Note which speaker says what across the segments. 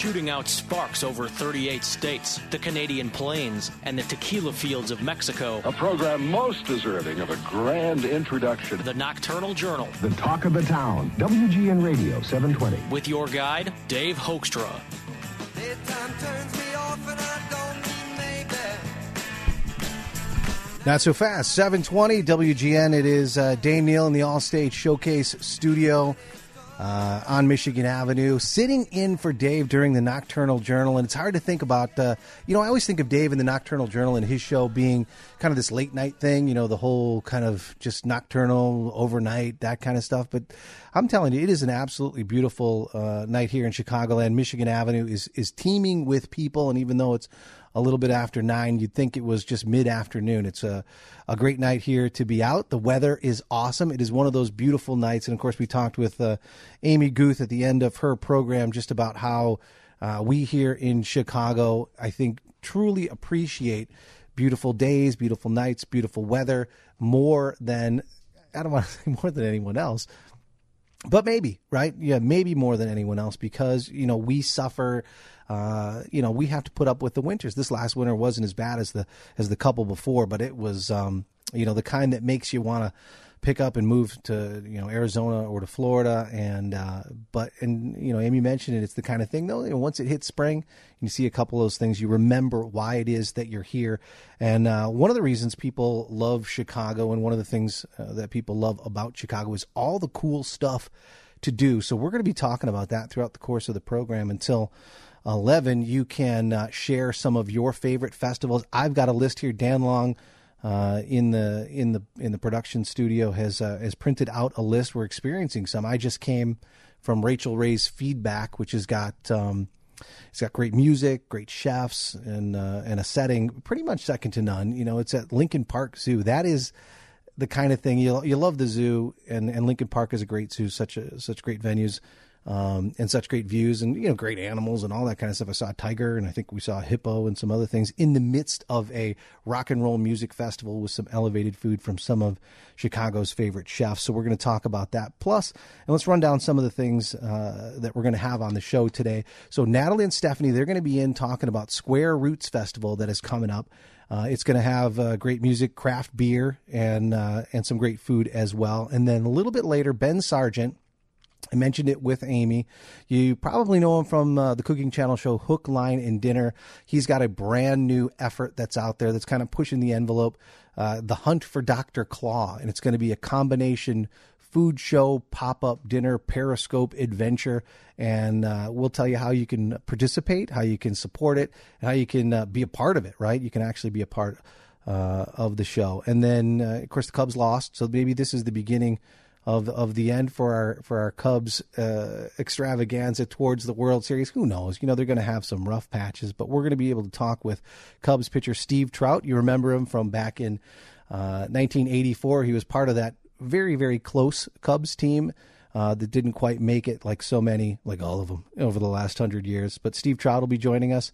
Speaker 1: shooting out sparks over 38 states, the Canadian Plains, and the tequila fields of Mexico.
Speaker 2: A program most deserving of a grand introduction.
Speaker 1: The Nocturnal Journal.
Speaker 3: The talk of the town. WGN Radio 720.
Speaker 1: With your guide, Dave Hoekstra.
Speaker 4: Not so fast. 720 WGN. It is Dane Neal in the Allstate Showcase studio on Michigan Avenue, sitting in for Dave during the Nocturnal Journal. And it's hard to think about, I always think of Dave in the Nocturnal Journal and his show being kind of this late night thing, the whole kind of just nocturnal, overnight, that kind of stuff. But I'm telling you, it is an absolutely beautiful night here in Chicagoland. Michigan Avenue is teeming with people. And even though it's a little bit after 9, you'd think it was just mid-afternoon. It's a great night here to be out. The weather is awesome. It is one of those beautiful nights. And, of course, we talked with Amy Guth at the end of her program just about how we here in Chicago, I think, truly appreciate beautiful days, beautiful nights, beautiful weather more than, I don't want to say more than anyone else, but maybe, right? Yeah, maybe more than anyone else because, we suffer. We have to put up with the winters. This last winter wasn't as bad as the couple before, but it was, the kind that makes you want to pick up and move to, Arizona or to Florida. And Amy mentioned it. It's the kind of thing, though, once it hits spring, you see a couple of those things, you remember why it is that you're here. And one of the reasons people love Chicago and one of the things that people love about Chicago is all the cool stuff to do. So we're going to be talking about that throughout the course of the program until 11. You can share some of your favorite festivals. I've got a list here. Dan Long in the production studio has printed out a list. We're experiencing some. I just came from Rachel Ray's Feedback, which has got it's got great music, great chefs, and a setting pretty much second to none. It's at Lincoln Park Zoo. That is the kind of thing you love. The zoo and Lincoln Park is a great zoo, such great venues. And such great views and, great animals and all that kind of stuff. I saw a tiger and I think we saw a hippo and some other things in the midst of a rock and roll music festival with some elevated food from some of Chicago's favorite chefs. So we're going to talk about that. Plus, and let's run down some of the things that we're going to have on the show today. So Natalie and Stephanie, they're going to be in talking about Square Roots Festival that is coming up. It's going to have great music, craft beer, and some great food as well. And then a little bit later, Ben Sargent, I mentioned it with Amy. You probably know him from the cooking channel show Hook, Line, and Dinner. He's got a brand new effort that's out there that's kind of pushing the envelope, The Hunt for Dr. Claw. And it's going to be a combination food show, pop-up dinner, Periscope adventure. And we'll tell you how you can participate, how you can support it, and how you can be a part of it, right? You can actually be a part of the show. And then, of course, the Cubs lost. So maybe this is the beginning of the end for our Cubs extravaganza towards the World Series. Who knows? They're going to have some rough patches, but we're going to be able to talk with Cubs pitcher Steve Trout. You remember him from back in 1984. He was part of that very, very close Cubs team that didn't quite make it like so many, like all of them, over the last 100 years. But Steve Trout will be joining us.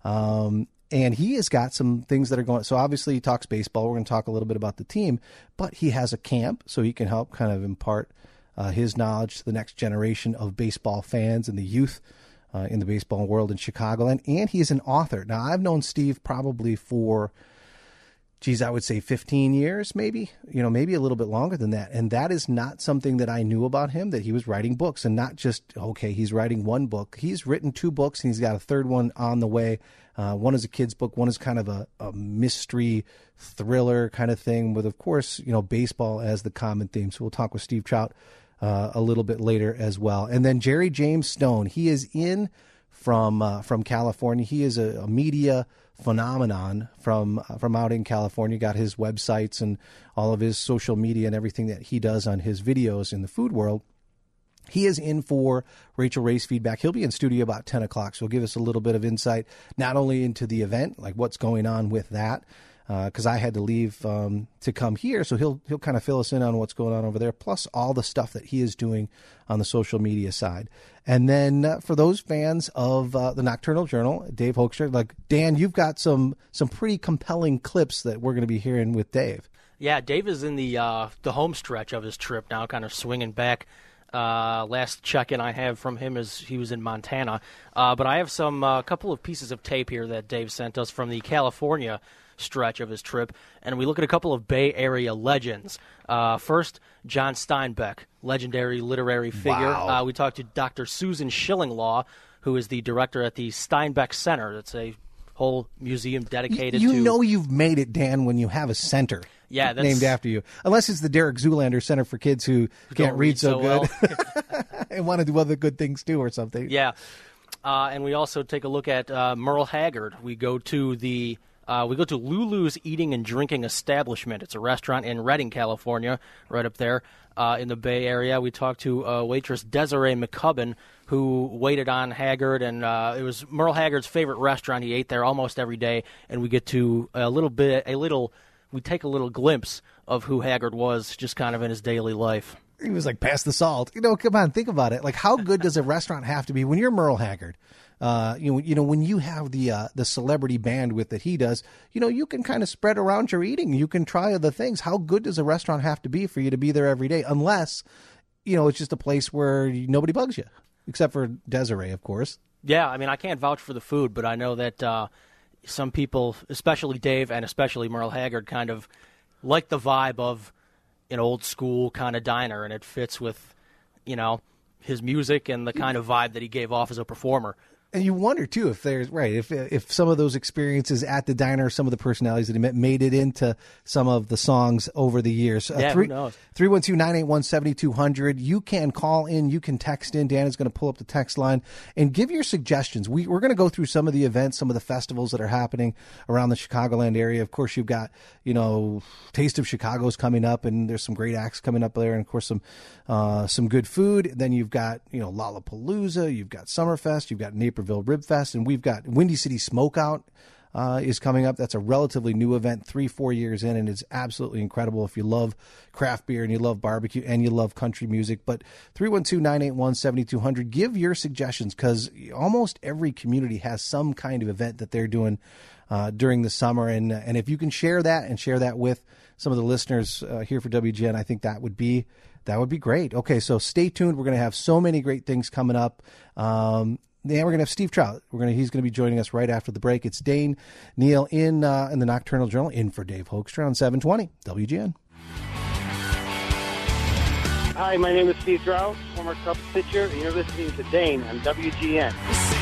Speaker 4: And he has got some things that are going. So obviously he talks baseball. We're going to talk a little bit about the team, but he has a camp so he can help kind of impart his knowledge to the next generation of baseball fans and the youth in the baseball world in Chicagoland. And he is an author. Now, I've known Steve probably for, I would say 15 years, maybe, maybe a little bit longer than that. And that is not something that I knew about him, that he was writing books and not just, he's writing one book. He's written 2 books and he's got a third one on the way. One is a kid's book. One is kind of a mystery thriller kind of thing with, of course, baseball as the common theme. So we'll talk with Steve Trout a little bit later as well. And then Jerry James Stone, he is in from California. He is a media phenomenon from out in California. Got his websites and all of his social media and everything that he does on his videos in the food world. He is in for Rachel Ray's Feedback. He'll be in studio about 10 o'clock, so he'll give us a little bit of insight, not only into the event, like what's going on with that, because I had to leave to come here, so he'll kind of fill us in on what's going on over there, plus all the stuff that he is doing on the social media side. And then for those fans of the Nocturnal Journal, Dave Hoekstra, like Dan, you've got some pretty compelling clips that we're going to be hearing with Dave.
Speaker 1: Yeah, Dave is in the home stretch of his trip now, kind of swinging back Last check-in I have from him is he was in Montana. But I have some couple of pieces of tape here that Dave sent us from the California stretch of his trip, and we look at a couple of Bay Area legends. First, John Steinbeck, legendary literary figure.
Speaker 4: Wow.
Speaker 1: We talked to Dr. Susan Schillinglaw, who is the director at the Steinbeck Center. It's a whole museum dedicated to...
Speaker 4: You know you've made it, Dan, when you have a center
Speaker 1: that's
Speaker 4: named after you. Unless it's the Derek Zoolander Center for kids who can't read so good and want to do other good things too or something.
Speaker 1: Yeah. And we also take a look at Merle Haggard. We go to Lulu's Eating and Drinking Establishment. It's a restaurant in Redding, California, right up there in the Bay Area. We talked to waitress Desiree McCubbin, who waited on Haggard, and it was Merle Haggard's favorite restaurant. He ate there almost every day, and we get to we take a little glimpse of who Haggard was, just kind of in his daily life.
Speaker 4: He was like, pass the salt. Come on, think about it. Like, how good does a restaurant have to be when you're Merle Haggard? When you have the celebrity bandwidth that he does, you can kind of spread around your eating. You can try other things. How good does a restaurant have to be for you to be there every day? Unless, it's just a place where nobody bugs you, except for Desiree, of course.
Speaker 1: Yeah, I mean, I can't vouch for the food, but I know that some people, especially Dave and especially Merle Haggard, kind of like the vibe of an old school kind of diner, and it fits with, his music and the kind of vibe that he gave off as a performer.
Speaker 4: And you wonder, too, if some of those experiences at the diner, some of the personalities that he met, made it into some of the songs over the years.
Speaker 1: Who knows?
Speaker 4: 312-981-7200. You can call in. You can text in. Dan is going to pull up the text line and give your suggestions. We're going to go through some of the events, some of the festivals that are happening around the Chicagoland area. Of course, you've got, Taste of Chicago's coming up, and there's some great acts coming up there, and, of course, some good food. Then you've got, Lollapalooza. You've got Summerfest. You've got Naperville Rib Fest, and we've got Windy City Smokeout is coming up. That's a relatively new event, 3-4 years in, and it's absolutely incredible if you love craft beer and you love barbecue and you love country music. But 312-981-7200, give your suggestions, because almost every community has some kind of event that they're doing during the summer, and if you can share that with some of the listeners here for WGN, I think that would be great. Okay, so stay tuned. We're going to have so many great things coming up. We're going to have Steve Trout. He's going to be joining us right after the break. It's Dane Neal in the Nocturnal Journal, in for Dave Hoekstra on 720 WGN.
Speaker 5: Hi, my name is Steve Trout, former Cubs pitcher, and you're listening to Dane on WGN.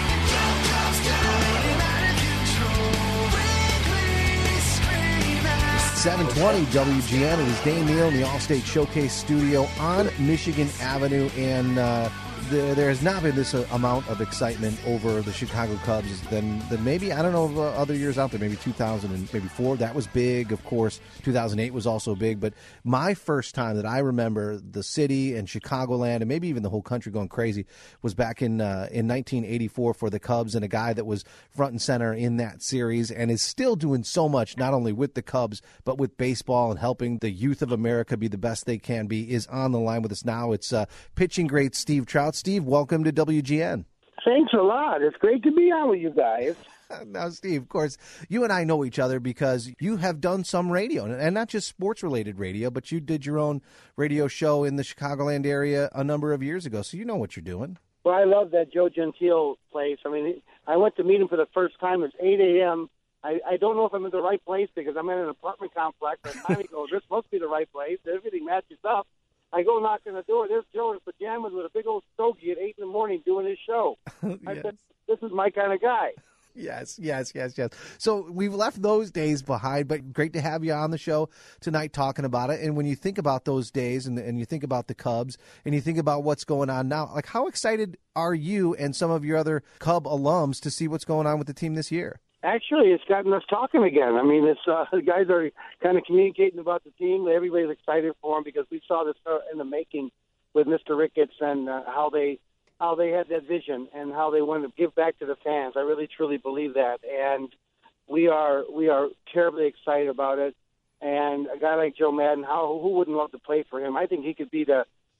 Speaker 4: 720 WGN. It is Dane Neal in the Allstate Showcase studio on Michigan Avenue, and there has not been this amount of excitement over the Chicago Cubs than maybe, I don't know, of other years out there. Maybe 2004, that was big, of course. 2008 was also big. But my first time that I remember the city and Chicagoland, and maybe even the whole country going crazy, was back in 1984 for the Cubs, and a guy that was front and center in that series and is still doing so much, not only with the Cubs, but with baseball and helping the youth of America be the best they can be, is on the line with us now. It's pitching great Steve Trout. Steve, welcome to WGN.
Speaker 5: Thanks a lot. It's great to be on with you guys.
Speaker 4: Now, Steve, of course, you and I know each other because you have done some radio, and not just sports-related radio, but you did your own radio show in the Chicagoland area a number of years ago, so you know what you're doing.
Speaker 5: Well, I love that Joe Gentile place. I mean, I went to meet him for the first time. It's 8 a.m. I don't know if I'm in the right place because I'm in an apartment complex. I finally go, this must be the right place. Everything matches up. I go knock on the door. There's Joe in pajamas with a big old stogie at 8 in the morning doing his show.
Speaker 4: Yes.
Speaker 5: I said, this is my kind of guy.
Speaker 4: Yes. So we've left those days behind, but great to have you on the show tonight talking about it. And when you think about those days and you think about the Cubs and you think about what's going on now, like, how excited are you and some of your other Cub alums to see what's going on with the team this year?
Speaker 5: Actually, it's gotten us talking again. I mean, it's the guys are kind of communicating about the team. Everybody's excited for them because we saw this in the making with Mr. Ricketts and how they had that vision and how they wanted to give back to the fans. I really, truly believe that. And we are terribly excited about it. And a guy like Joe Madden, who wouldn't love to play for him? I think he could be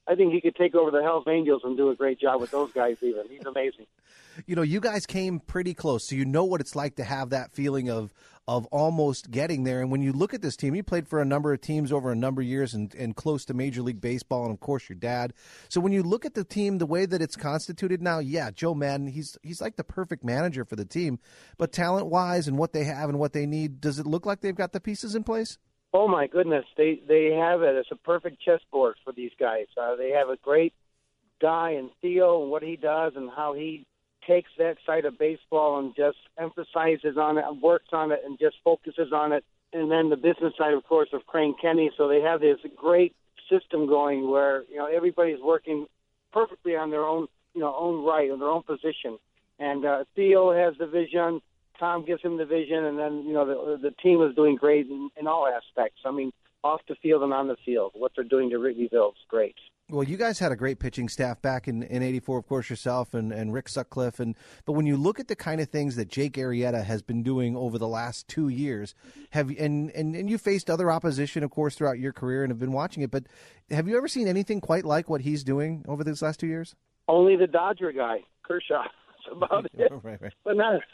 Speaker 5: I think he could take over the Hells Angels and do a great job with those guys even. He's amazing.
Speaker 4: You know, you guys came pretty close, so you know what it's like to have that feeling of almost getting there. And when you look at this team, you played for a number of teams over a number of years and close to Major League Baseball, and, of course, your dad. So when you look at the team, the way that it's constituted now, yeah, Joe Maddon, he's like the perfect manager for the team. But talent-wise and what they have and what they need, does it look like they've got the pieces in place?
Speaker 5: Oh, my goodness. They have it. It's a perfect chessboard for these guys. They have a great guy in Theo and what he does and how he takes that side of baseball and just emphasizes on it and works on it and just focuses on it. And then the business side, of course, of Crane Kenny. So they have this great system going where, everybody's working perfectly on their own, own right, on their own position. And Theo has the vision. Tom gives him the vision, and then, the team is doing great in all aspects. I mean, off the field and on the field. What they're doing to Wrigleyville is great.
Speaker 4: Well, you guys had a great pitching staff back in '84, of course, yourself and Rick Sutcliffe. But when you look at the kind of things that Jake Arrieta has been doing over the last 2 years, and you faced other opposition, of course, throughout your career and have been watching it, but have you ever seen anything quite like what he's doing over these last 2 years?
Speaker 5: Only the Dodger guy, Kershaw. About it,
Speaker 4: right.
Speaker 5: But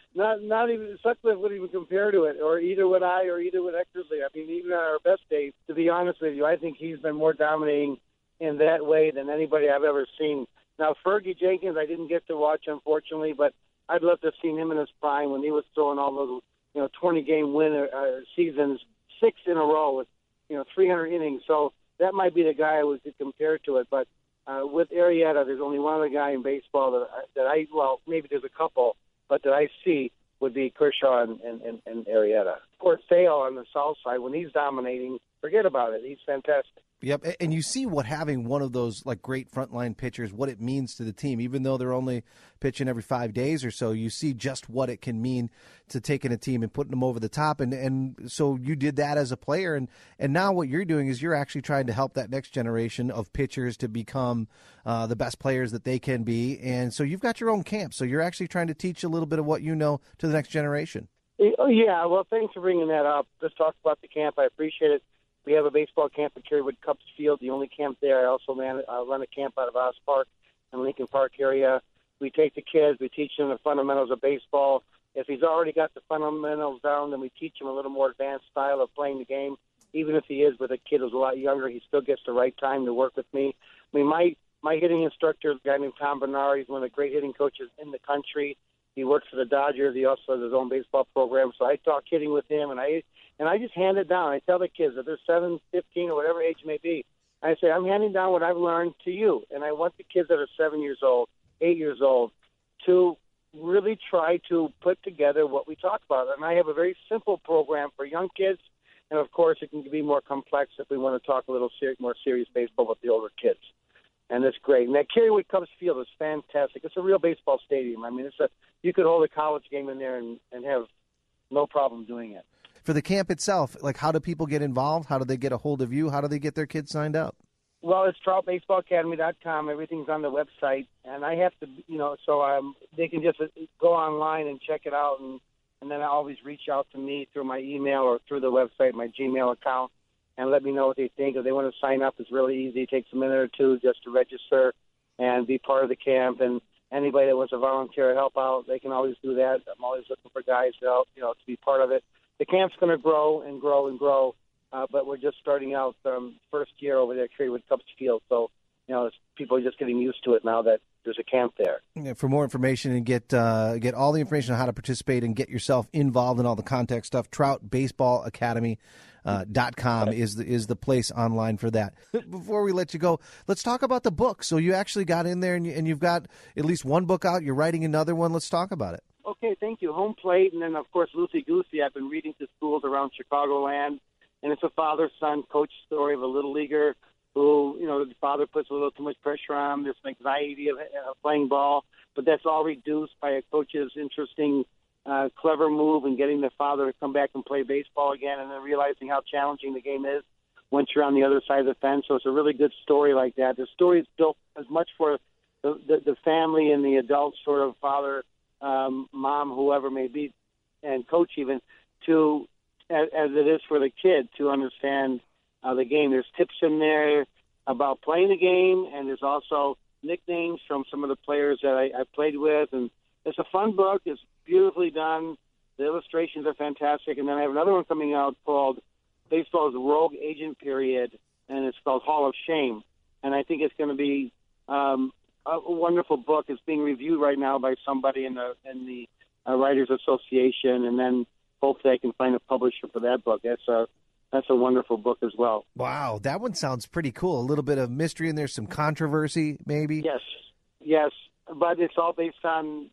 Speaker 5: not even Sutcliffe would even compare to it, or either would I, or either would Eckersley. I mean, even on our best days, to be honest with you, I think he's been more dominating in that way than anybody I've ever seen. Now, Fergie Jenkins, I didn't get to watch, unfortunately, but I'd love to have seen him in his prime when he was throwing all those, 20-game win seasons, 6 in a row with, 300 innings. So that might be the guy I would compare to it, but. With Arrieta, there's only one other guy in baseball well, maybe there's a couple, but that I see would be Kershaw and Arrieta. Of course, Theo on the south side, when he's dominating, forget about it. He's fantastic.
Speaker 4: Yep, and you see what having one of those great frontline pitchers, what it means to the team. Even though they're only pitching every 5 days or so, you see just what it can mean to taking a team and putting them over the top. And so you did that as a player, and now what you're doing is you're actually trying to help that next generation of pitchers to become the best players that they can be. And so you've got your own camp, so you're actually trying to teach a little bit of what you know to the next generation.
Speaker 5: Oh, yeah, well, thanks for bringing that up. Let's talk about the camp. I appreciate it. We have a baseball camp at Kerrywood Cups Field, the only camp there. I also run a camp out of Oz Park and Lincoln Park area. We take the kids, we teach them the fundamentals of baseball. If he's already got the fundamentals down, then we teach him a little more advanced style of playing the game. Even if he is with a kid who's a lot younger, he still gets the right time to work with me. I mean, my hitting instructor is a guy named Tom Bernard. He's one of the great hitting coaches in the country. He works for the Dodgers. He also has his own baseball program. So I talk hitting with him, and I just hand it down. I tell the kids, if they're 7, 15, or whatever age it may be, I say, I'm handing down what I've learned to you. And I want the kids that are 7 years old, 8 years old, to really try to put together what we talk about. And I have a very simple program for young kids. And, of course, it can be more complex if we want to talk a little more serious baseball with the older kids. And it's great. And that Kerrywood Cups Field is fantastic. It's a real baseball stadium. I mean, you could hold a college game in there and have no problem doing it.
Speaker 4: For the camp itself, how do people get involved? How do they get a hold of you? How do they get their kids signed up?
Speaker 5: Well, it's TroutBaseballAcademy.com. Everything's on the website. And I have to, so they can just go online and check it out. And then I always reach out to me through my email or through the website, my Gmail account, and let me know what they think. If they want to sign up, it's really easy. It takes a minute or two just to register and be part of the camp. And anybody that wants to volunteer or help out, they can always do that. I'm always looking for guys to help, to be part of it. The camp's going to grow and grow and grow, but we're just starting out first year over there at Kerrywood Cups Field. So, people are just getting used to it now that there's a camp there.
Speaker 4: Yeah, for more information and get all the information on how to participate and get yourself involved in all the contact stuff, TroutBaseballAcademy.com is the place online for that. Before we let you go, let's talk about the book. So you actually got in there and you've got at least one book out. You're writing another one. Let's talk about it.
Speaker 5: Okay, thank you. Home Plate, and then, of course, Loosey Goosey. I've been reading to schools around Chicagoland, and it's a father-son coach story of a little leaguer who, the father puts a little too much pressure on him, this anxiety of playing ball, but that's all reduced by a coach's interesting, clever move in getting the father to come back and play baseball again, and then realizing how challenging the game is once you're on the other side of the fence. So it's a really good story like that. The story is built as much for the family and the adult sort of father, mom, whoever may be, and coach even, as it is for the kid to understand the game. There's tips in there. about playing the game, and there's also nicknames from some of the players that I played with. And it's a fun book. It's beautifully done. The illustrations are fantastic. And then I have another one coming out called Baseball's Rogue Agent Period, and it's called Hall of Shame. And I think it's going to be a wonderful book. It's being reviewed right now by somebody in the Writers Association, and then hopefully I can find a publisher for that book. That's a wonderful book as well.
Speaker 4: Wow, that one sounds pretty cool. A little bit of mystery in there, some controversy, maybe.
Speaker 5: Yes, but it's all based on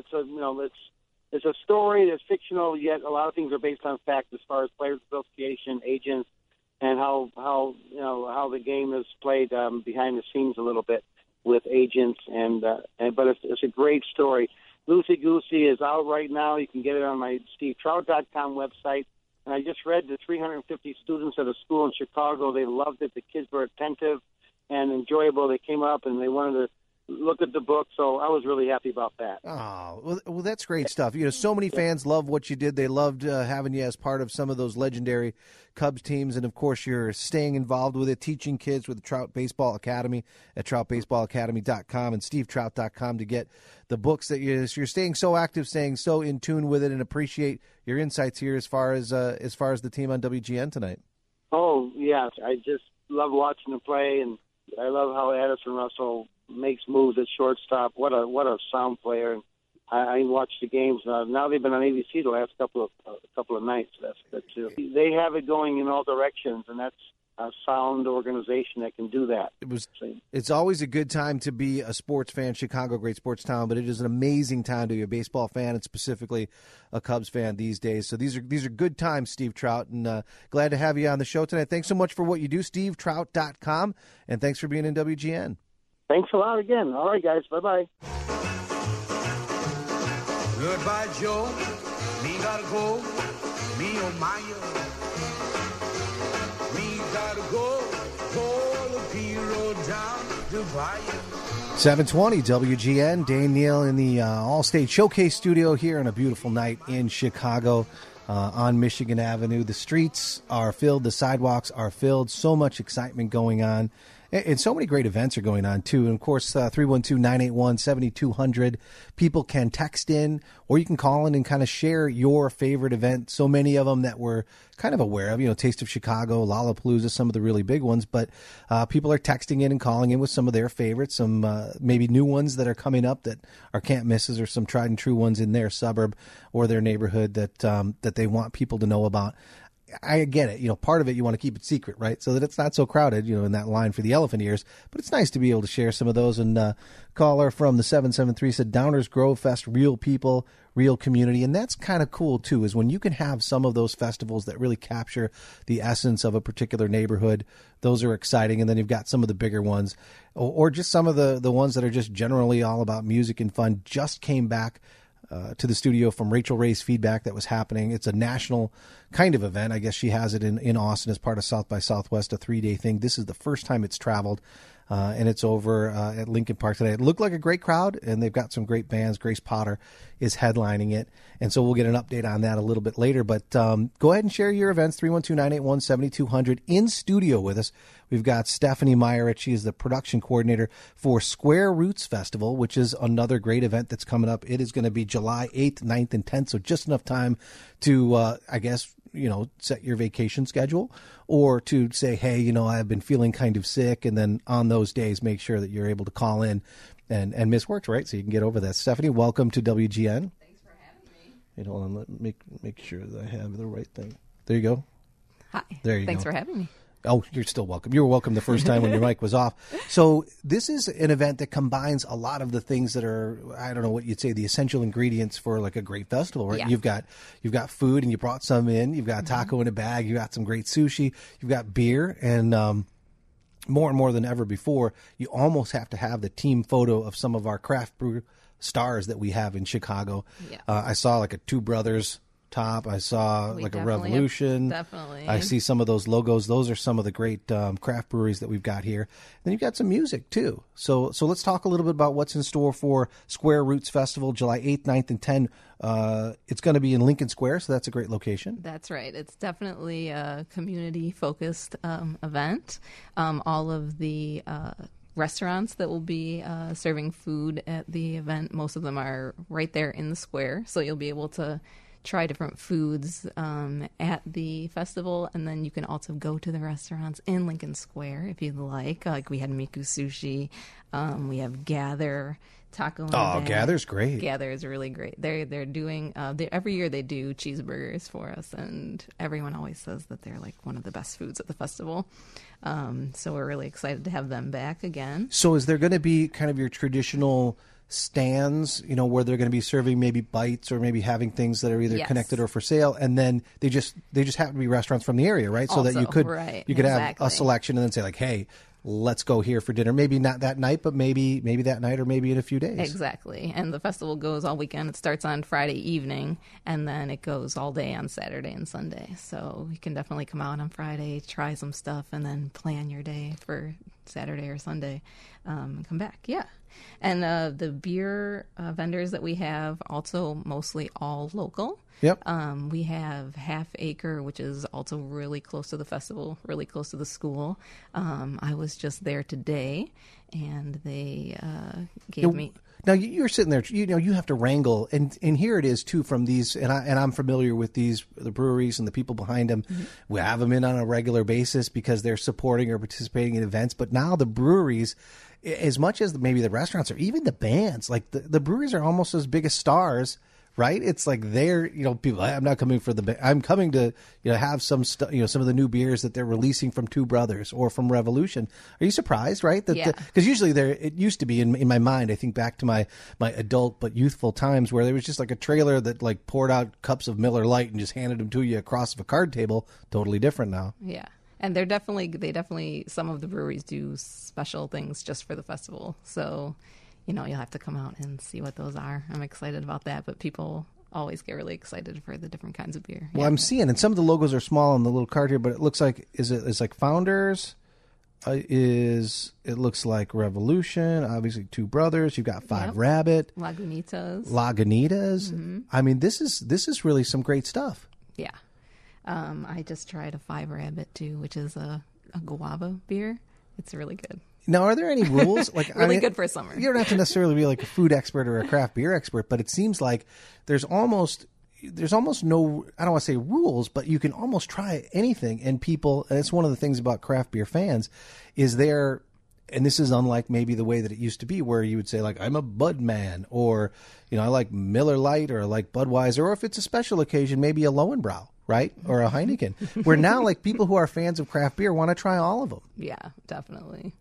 Speaker 5: it's a story that's fictional, yet a lot of things are based on fact as far as Players Association, agents, and how the game is played behind the scenes a little bit with agents, but it's a great story. Loosey Goosey is out right now. You can get it on my SteveTrout.com website. And I just read the 350 students at a school in Chicago. They loved it. The kids were attentive and enjoyable. They came up and they wanted to look at the book, so I was really happy about that.
Speaker 4: Oh, well, that's great stuff. So many fans love what you did. They loved having you as part of some of those legendary Cubs teams, and, of course, you're staying involved with it, teaching kids with the Trout Baseball Academy at TroutBaseballAcademy.com and SteveTrout.com to get the books that you're staying so active, staying so in tune with it, and appreciate your insights here as far as the team on WGN tonight.
Speaker 5: Oh, yes. I just love watching them play, and I love how Addison Russell makes moves at shortstop. What a sound player! And I watch the games now. They've been on ABC the last couple of nights. That's good too. They have it going in all directions, and that's a sound organization that can do that.
Speaker 4: It's always a good time to be a sports fan. Chicago, great sports town, but it is an amazing time to be a baseball fan, and specifically a Cubs fan these days. So these are good times, Steve Trout, and glad to have you on the show tonight. Thanks so much for what you do, SteveTrout.com, and thanks for being in WGN.
Speaker 5: Thanks a lot again. All right, guys. Bye-bye.
Speaker 6: Goodbye, Joe. Me gotta go. Me oh my. Me gotta go. Pull the P-road down to Bayou.
Speaker 4: 720 WGN. Dane Neal in the All-State Showcase studio here on a beautiful night in Chicago on Michigan Avenue. The streets are filled. The sidewalks are filled. So much excitement going on. And so many great events are going on, too. And, of course, 312-981-7200. People can text in, or you can call in and kind of share your favorite event. So many of them that we're kind of aware of, Taste of Chicago, Lollapalooza, some of the really big ones. But people are texting in and calling in with some of their favorites, some maybe new ones that are coming up that are can't misses, or some tried and true ones in their suburb or their neighborhood that they want people to know about. I get it. Part of it, you want to keep it secret, right? So that it's not so crowded, in that line for the elephant ears. But it's nice to be able to share some of those. And caller from the 773 said, Downers Grove Fest, real people, real community. And that's kind of cool, too, is when you can have some of those festivals that really capture the essence of a particular neighborhood. Those are exciting. And then you've got some of the bigger ones, or just some of the ones that are just generally all about music and fun. Just came back to the studio from Rachel Ray's Feedback that was happening. It's a national kind of event. I guess she has it in Austin as part of South by Southwest, a 3-day thing. This is the first time it's traveled, and it's over at Lincoln Park today. It looked like a great crowd, and they've got some great bands. Grace Potter is headlining it, and so we'll get an update on that a little bit later. But go ahead and share your events, 312-981-7200. In studio with us, we've got Stephanie Meyerich. She is the production coordinator for Square Roots Festival, which is another great event that's coming up. It is going to be July 8th, 9th, and 10th, so just enough time to, set your vacation schedule, or to say, hey, I've been feeling kind of sick, and then on those days, make sure that you're able to call in and miss work, right? So you can get over that. Stephanie, welcome to WGN.
Speaker 7: Thanks for having me.
Speaker 4: Wait, hold on. Let me make sure that I have the right thing. There you go.
Speaker 7: Hi.
Speaker 4: There you
Speaker 7: Thanks
Speaker 4: go.
Speaker 7: for having me.
Speaker 4: Oh, you're still welcome. You were welcome the first time when your mic was off. So this is an event that combines a lot of the things that are, I don't know what you'd say, the essential ingredients for like a great festival, right?
Speaker 7: Yeah.
Speaker 4: You've got food, and you brought some in. You've got taco in a bag. You got some great sushi. You've got beer, and more and more than ever before, you almost have to have the team photo of some of our craft brew stars that we have in Chicago.
Speaker 7: Yeah.
Speaker 4: I saw like a Two Brothers top. I saw
Speaker 7: We
Speaker 4: like a
Speaker 7: definitely have-
Speaker 4: Revolution.
Speaker 7: definitely.
Speaker 4: I see some of those logos. Those are some of the great craft breweries that we've got here. Then you've got some music too. So let's talk a little bit about what's in store for Square Roots Festival, July 8th, 9th, and 10th. It's going to be in Lincoln Square, so that's a great location.
Speaker 7: That's right. It's definitely a community-focused event. All of the restaurants that will be serving food at the event, most of them are right there in the square, so you'll be able to try different foods at the festival, and then you can also go to the restaurants in Lincoln Square if you'd like. Like we had Miku Sushi, we have Gather, Taco.
Speaker 4: Gather's great.
Speaker 7: Gather is really great. They're doing every year they do cheeseburgers for us, and everyone always says that they're like one of the best foods at the festival. So we're really excited to have them back again.
Speaker 4: So is there going to be kind of your traditional stands, where they're going to be serving maybe bites or maybe having things that are either
Speaker 7: Yes.
Speaker 4: connected or for sale, and then they just happen to be restaurants from the area, right? So that you
Speaker 7: Also,
Speaker 4: could
Speaker 7: right,
Speaker 4: have
Speaker 7: exactly.
Speaker 4: a selection and then say like, hey, let's go here for dinner. Maybe not that night, but maybe that night or maybe in a few days.
Speaker 7: Exactly. And the festival goes all weekend. It starts on Friday evening, and then it goes all day on Saturday and Sunday. So you can definitely come out on Friday, try some stuff, and then plan your day for Saturday or Sunday and come back. Yeah. And the beer vendors that we have, also mostly all local.
Speaker 4: Yep.
Speaker 7: We have Half Acre, which is also really close to the festival, really close to the school. I was just there today, and they gave me.
Speaker 4: Now you're sitting there, you have to wrangle, and here it is too from these, and I'm familiar with the breweries and the people behind them.
Speaker 7: Mm-hmm.
Speaker 4: We have them in on a regular basis because they're supporting or participating in events. But now the breweries, as much as maybe the restaurants or even the bands, like the breweries are almost as big as stars. Right? It's like they're, people, I'm not coming for I'm coming to, have some stuff, some of the new beers that they're releasing from Two Brothers or from Revolution. Are you surprised, right?
Speaker 7: Yeah.
Speaker 4: Because usually it used to be in my mind, I think back to my adult but youthful times where there was just like a trailer that like poured out cups of Miller Lite and just handed them to you across a card table. Totally different now.
Speaker 7: Yeah. And they definitely, some of the breweries do special things just for the festival. So, you'll have to come out and see what those are. I'm excited about that, but people always get really excited for the different kinds of beer.
Speaker 4: Well, I'm seeing, and some of the logos are small on the little card here, but it looks like, it's like Founders, it looks like Revolution, obviously Two Brothers, you've got Five
Speaker 7: Yep.
Speaker 4: Rabbit,
Speaker 7: Lagunitas.
Speaker 4: Mm-hmm. I mean, this is really some great stuff.
Speaker 7: Yeah. I just tried a Five Rabbit too, which is a guava beer. It's really good.
Speaker 4: Now, are there any rules? Like,
Speaker 7: Really good for summer.
Speaker 4: You don't have to necessarily be like a food expert or a craft beer expert, but it seems like there's almost no, I don't want to say rules, but you can almost try anything. And people, and it's one of the things about craft beer fans, is and this is unlike maybe the way that it used to be, where you would say like, I'm a Bud man, or, I like Miller Lite, or I like Budweiser, or if it's a special occasion, maybe a Lowenbrau, right? Or a Heineken. Where now, like, people who are fans of craft beer want to try all of them.
Speaker 7: Yeah, definitely.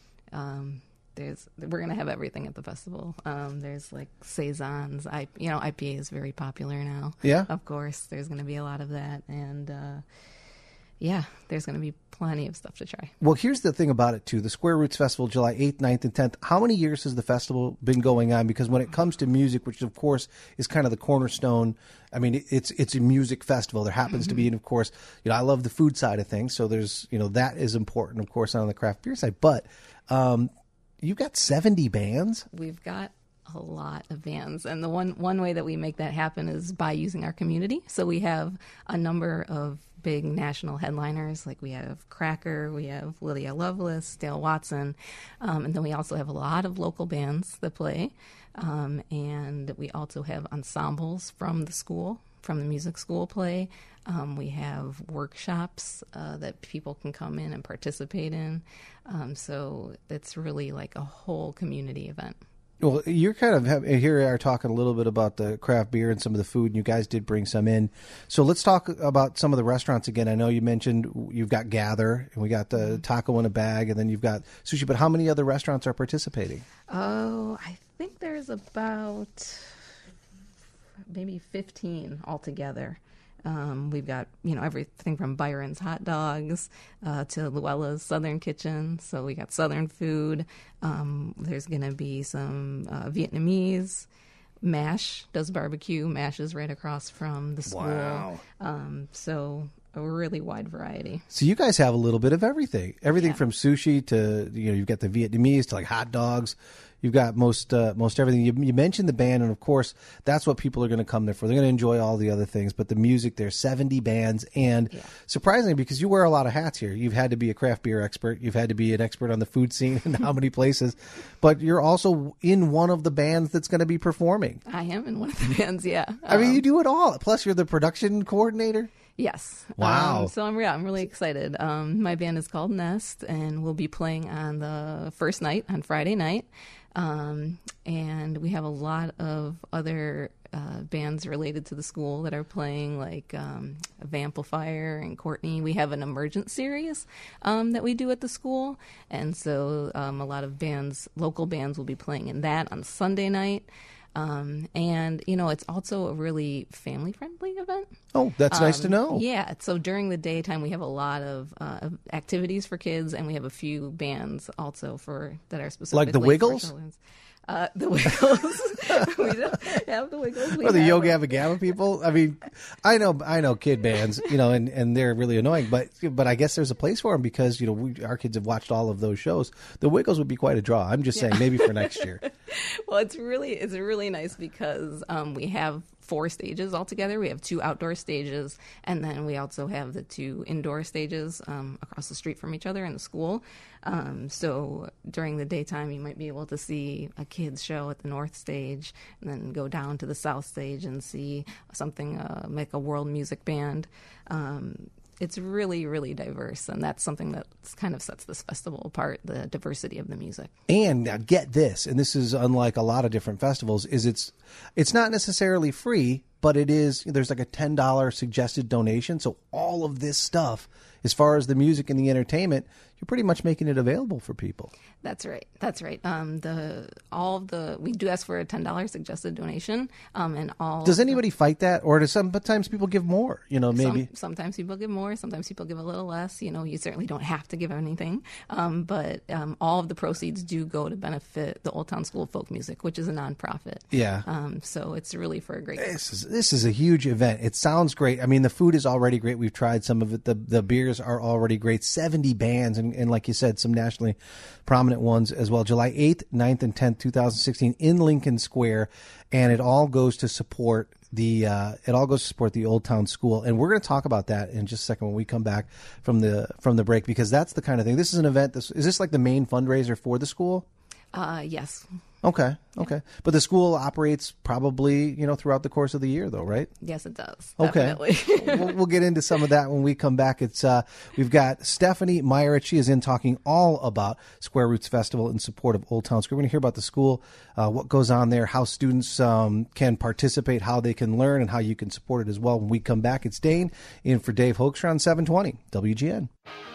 Speaker 7: We're gonna have everything at the festival. There's like saisons. IPA is very popular now.
Speaker 4: Yeah,
Speaker 7: of course. There's gonna be a lot of that, and there's gonna be plenty of stuff to try.
Speaker 4: Well, here's the thing about it too: the Square Roots Festival, July 8th, 9th, and 10th. How many years has the festival been going on? Because when it comes to music, which of course is kind of the cornerstone. I mean, it's a music festival. There happens to be, and of course, I love the food side of things. So there's, that is important, of course, on the craft beer side. But you've got 70 bands.
Speaker 7: We've got a lot of bands, and the one way that we make that happen is by using our community. So we have a number of big national headliners, like we have Cracker, we have Lydia Lovelace, Dale Watson, and then we also have a lot of local bands that play, and we also have ensembles from the music school play. We have workshops that people can come in and participate in. So it's really like a whole community event.
Speaker 4: Well, you're kind of here are talking a little bit about the craft beer and some of the food, and you guys did bring some in. So let's talk about some of the restaurants again. I know you mentioned you've got Gather, and we got the taco in a bag, and then you've got sushi. But how many other restaurants are participating?
Speaker 7: Oh, I think there's about maybe 15 altogether. We've got, everything from Byron's Hot Dogs to Luella's Southern Kitchen. So we got Southern food. There's going to be some Vietnamese. MASH does barbecue. MASH is right across from the school.
Speaker 4: Wow.
Speaker 7: So a really wide variety.
Speaker 4: So you guys have a little bit of everything. Everything from sushi to, you've got the Vietnamese to like hot dogs. You've got most everything. You mentioned the band, and of course, that's what people are going to come there for. They're going to enjoy all the other things, but the music, there's 70 bands, and surprisingly, because you wear a lot of hats here, you've had to be a craft beer expert, you've had to be an expert on the food scene in how many places, but you're also in one of the bands that's going to be performing.
Speaker 7: I am in one of the bands, yeah.
Speaker 4: I mean, you do it all. Plus, you're the production coordinator.
Speaker 7: Yes.
Speaker 4: Wow.
Speaker 7: So I'm really excited. My band is called Nest, and we'll be playing on the first night, on Friday night. And we have a lot of other bands related to the school that are playing, like Vamplifier and Courtney. We have an emergent series that we do at the school. And so a lot of bands, local bands, will be playing in that on Sunday night. And, it's also a really family-friendly event.
Speaker 4: Oh, that's nice to know.
Speaker 7: Yeah. So during the daytime, we have a lot of activities for kids, and we have a few bands also that are specifically
Speaker 4: like the Wiggles?
Speaker 7: The Wiggles. We don't have the Wiggles.
Speaker 4: Or the Yo Gabba Gabba people. I mean, I know kid bands, and they're really annoying, but I guess there's a place for them because, our kids have watched all of those shows. The Wiggles would be quite a draw. I'm just saying, maybe for next year.
Speaker 7: Well, it's really nice because we have 4 stages altogether. We have 2 outdoor stages, and then we also have the 2 indoor stages across the street from each other in the school. So during the daytime, you might be able to see a kids show at the north stage, and then go down to the south stage and see something like a world music band. It's really, really diverse, and that's something that kind of sets this festival apart, the diversity of the music.
Speaker 4: And now get this, and this is unlike a lot of different festivals, is it's not necessarily free, but there's like a $10 suggested donation. So all of this stuff, as far as the music and the entertainment, you're pretty much making it available for people.
Speaker 7: That's right. We do ask for a $10 suggested donation, and all.
Speaker 4: Does anybody fight that, or does sometimes people give more? Maybe
Speaker 7: sometimes people give more, sometimes people give a little less. You certainly don't have to give anything, but all of the proceeds do go to benefit the Old Town School of Folk Music, which is a nonprofit.
Speaker 4: Yeah.
Speaker 7: So it's really for a great.
Speaker 4: This is a huge event. It sounds great. I mean, the food is already great. We've tried some of it. The beers are already great. 70 bands, and like you said, some nationally prominent ones as well. July 8th, 9th, and 10th, 2016 in Lincoln Square, and it all goes to support the Old Town School, and we're going to talk about that in just a second when we come back from the break, because that's the kind of thing. This is an event. Is this like the main fundraiser for the school?
Speaker 7: Yes.
Speaker 4: Okay. But the school operates probably, throughout the course of the year, though, right?
Speaker 7: Yes, it does.
Speaker 4: Okay.
Speaker 7: Definitely.
Speaker 4: We'll get into some of that when we come back. We've got Stephanie Meyerich. She is in talking all about Square Roots Festival in support of Old Town Square. We're going to hear about the school, what goes on there, how students can participate, how they can learn, and how you can support it as well. When we come back, it's Dane in for Dave Hoekstra on 720 WGN.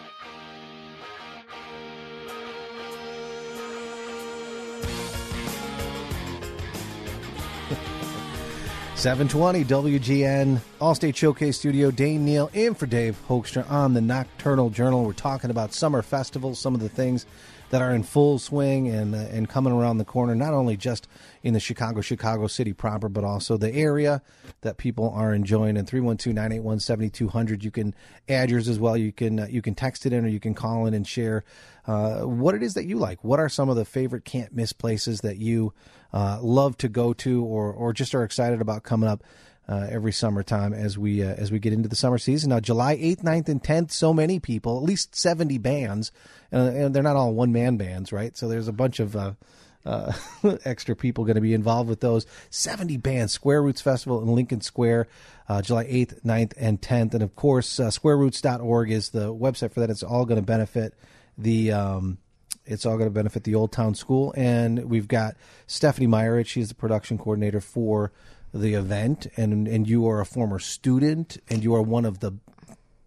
Speaker 4: 720 WGN, All-State Showcase Studio. Dane Neal in for Dave Hoekstra on the Nocturnal Journal. We're talking about summer festivals, some of the things that are in full swing and coming around the corner, not only just in the Chicago City proper, but also the area that people are enjoying. And 312-981-7200, you can add yours as well. You can text it in, or you can call in and share what it is that you like. What are some of the favorite can't miss places that you love to go to, or just are excited about coming up every summertime as we get into the summer season. Now, July 8th, 9th, and 10th, so many people, at least 70 bands, and they're not all one-man bands, right? So there's a bunch of extra people going to be involved with those. 70 bands, Square Roots Festival in Lincoln Square, July 8th, 9th, and 10th. And, of course, squareroots.org is the website for that. It's all going to benefit the Old Town School. And we've got Stephanie Meyerich. She's the production coordinator for the event, and you are a former student, and you are one of the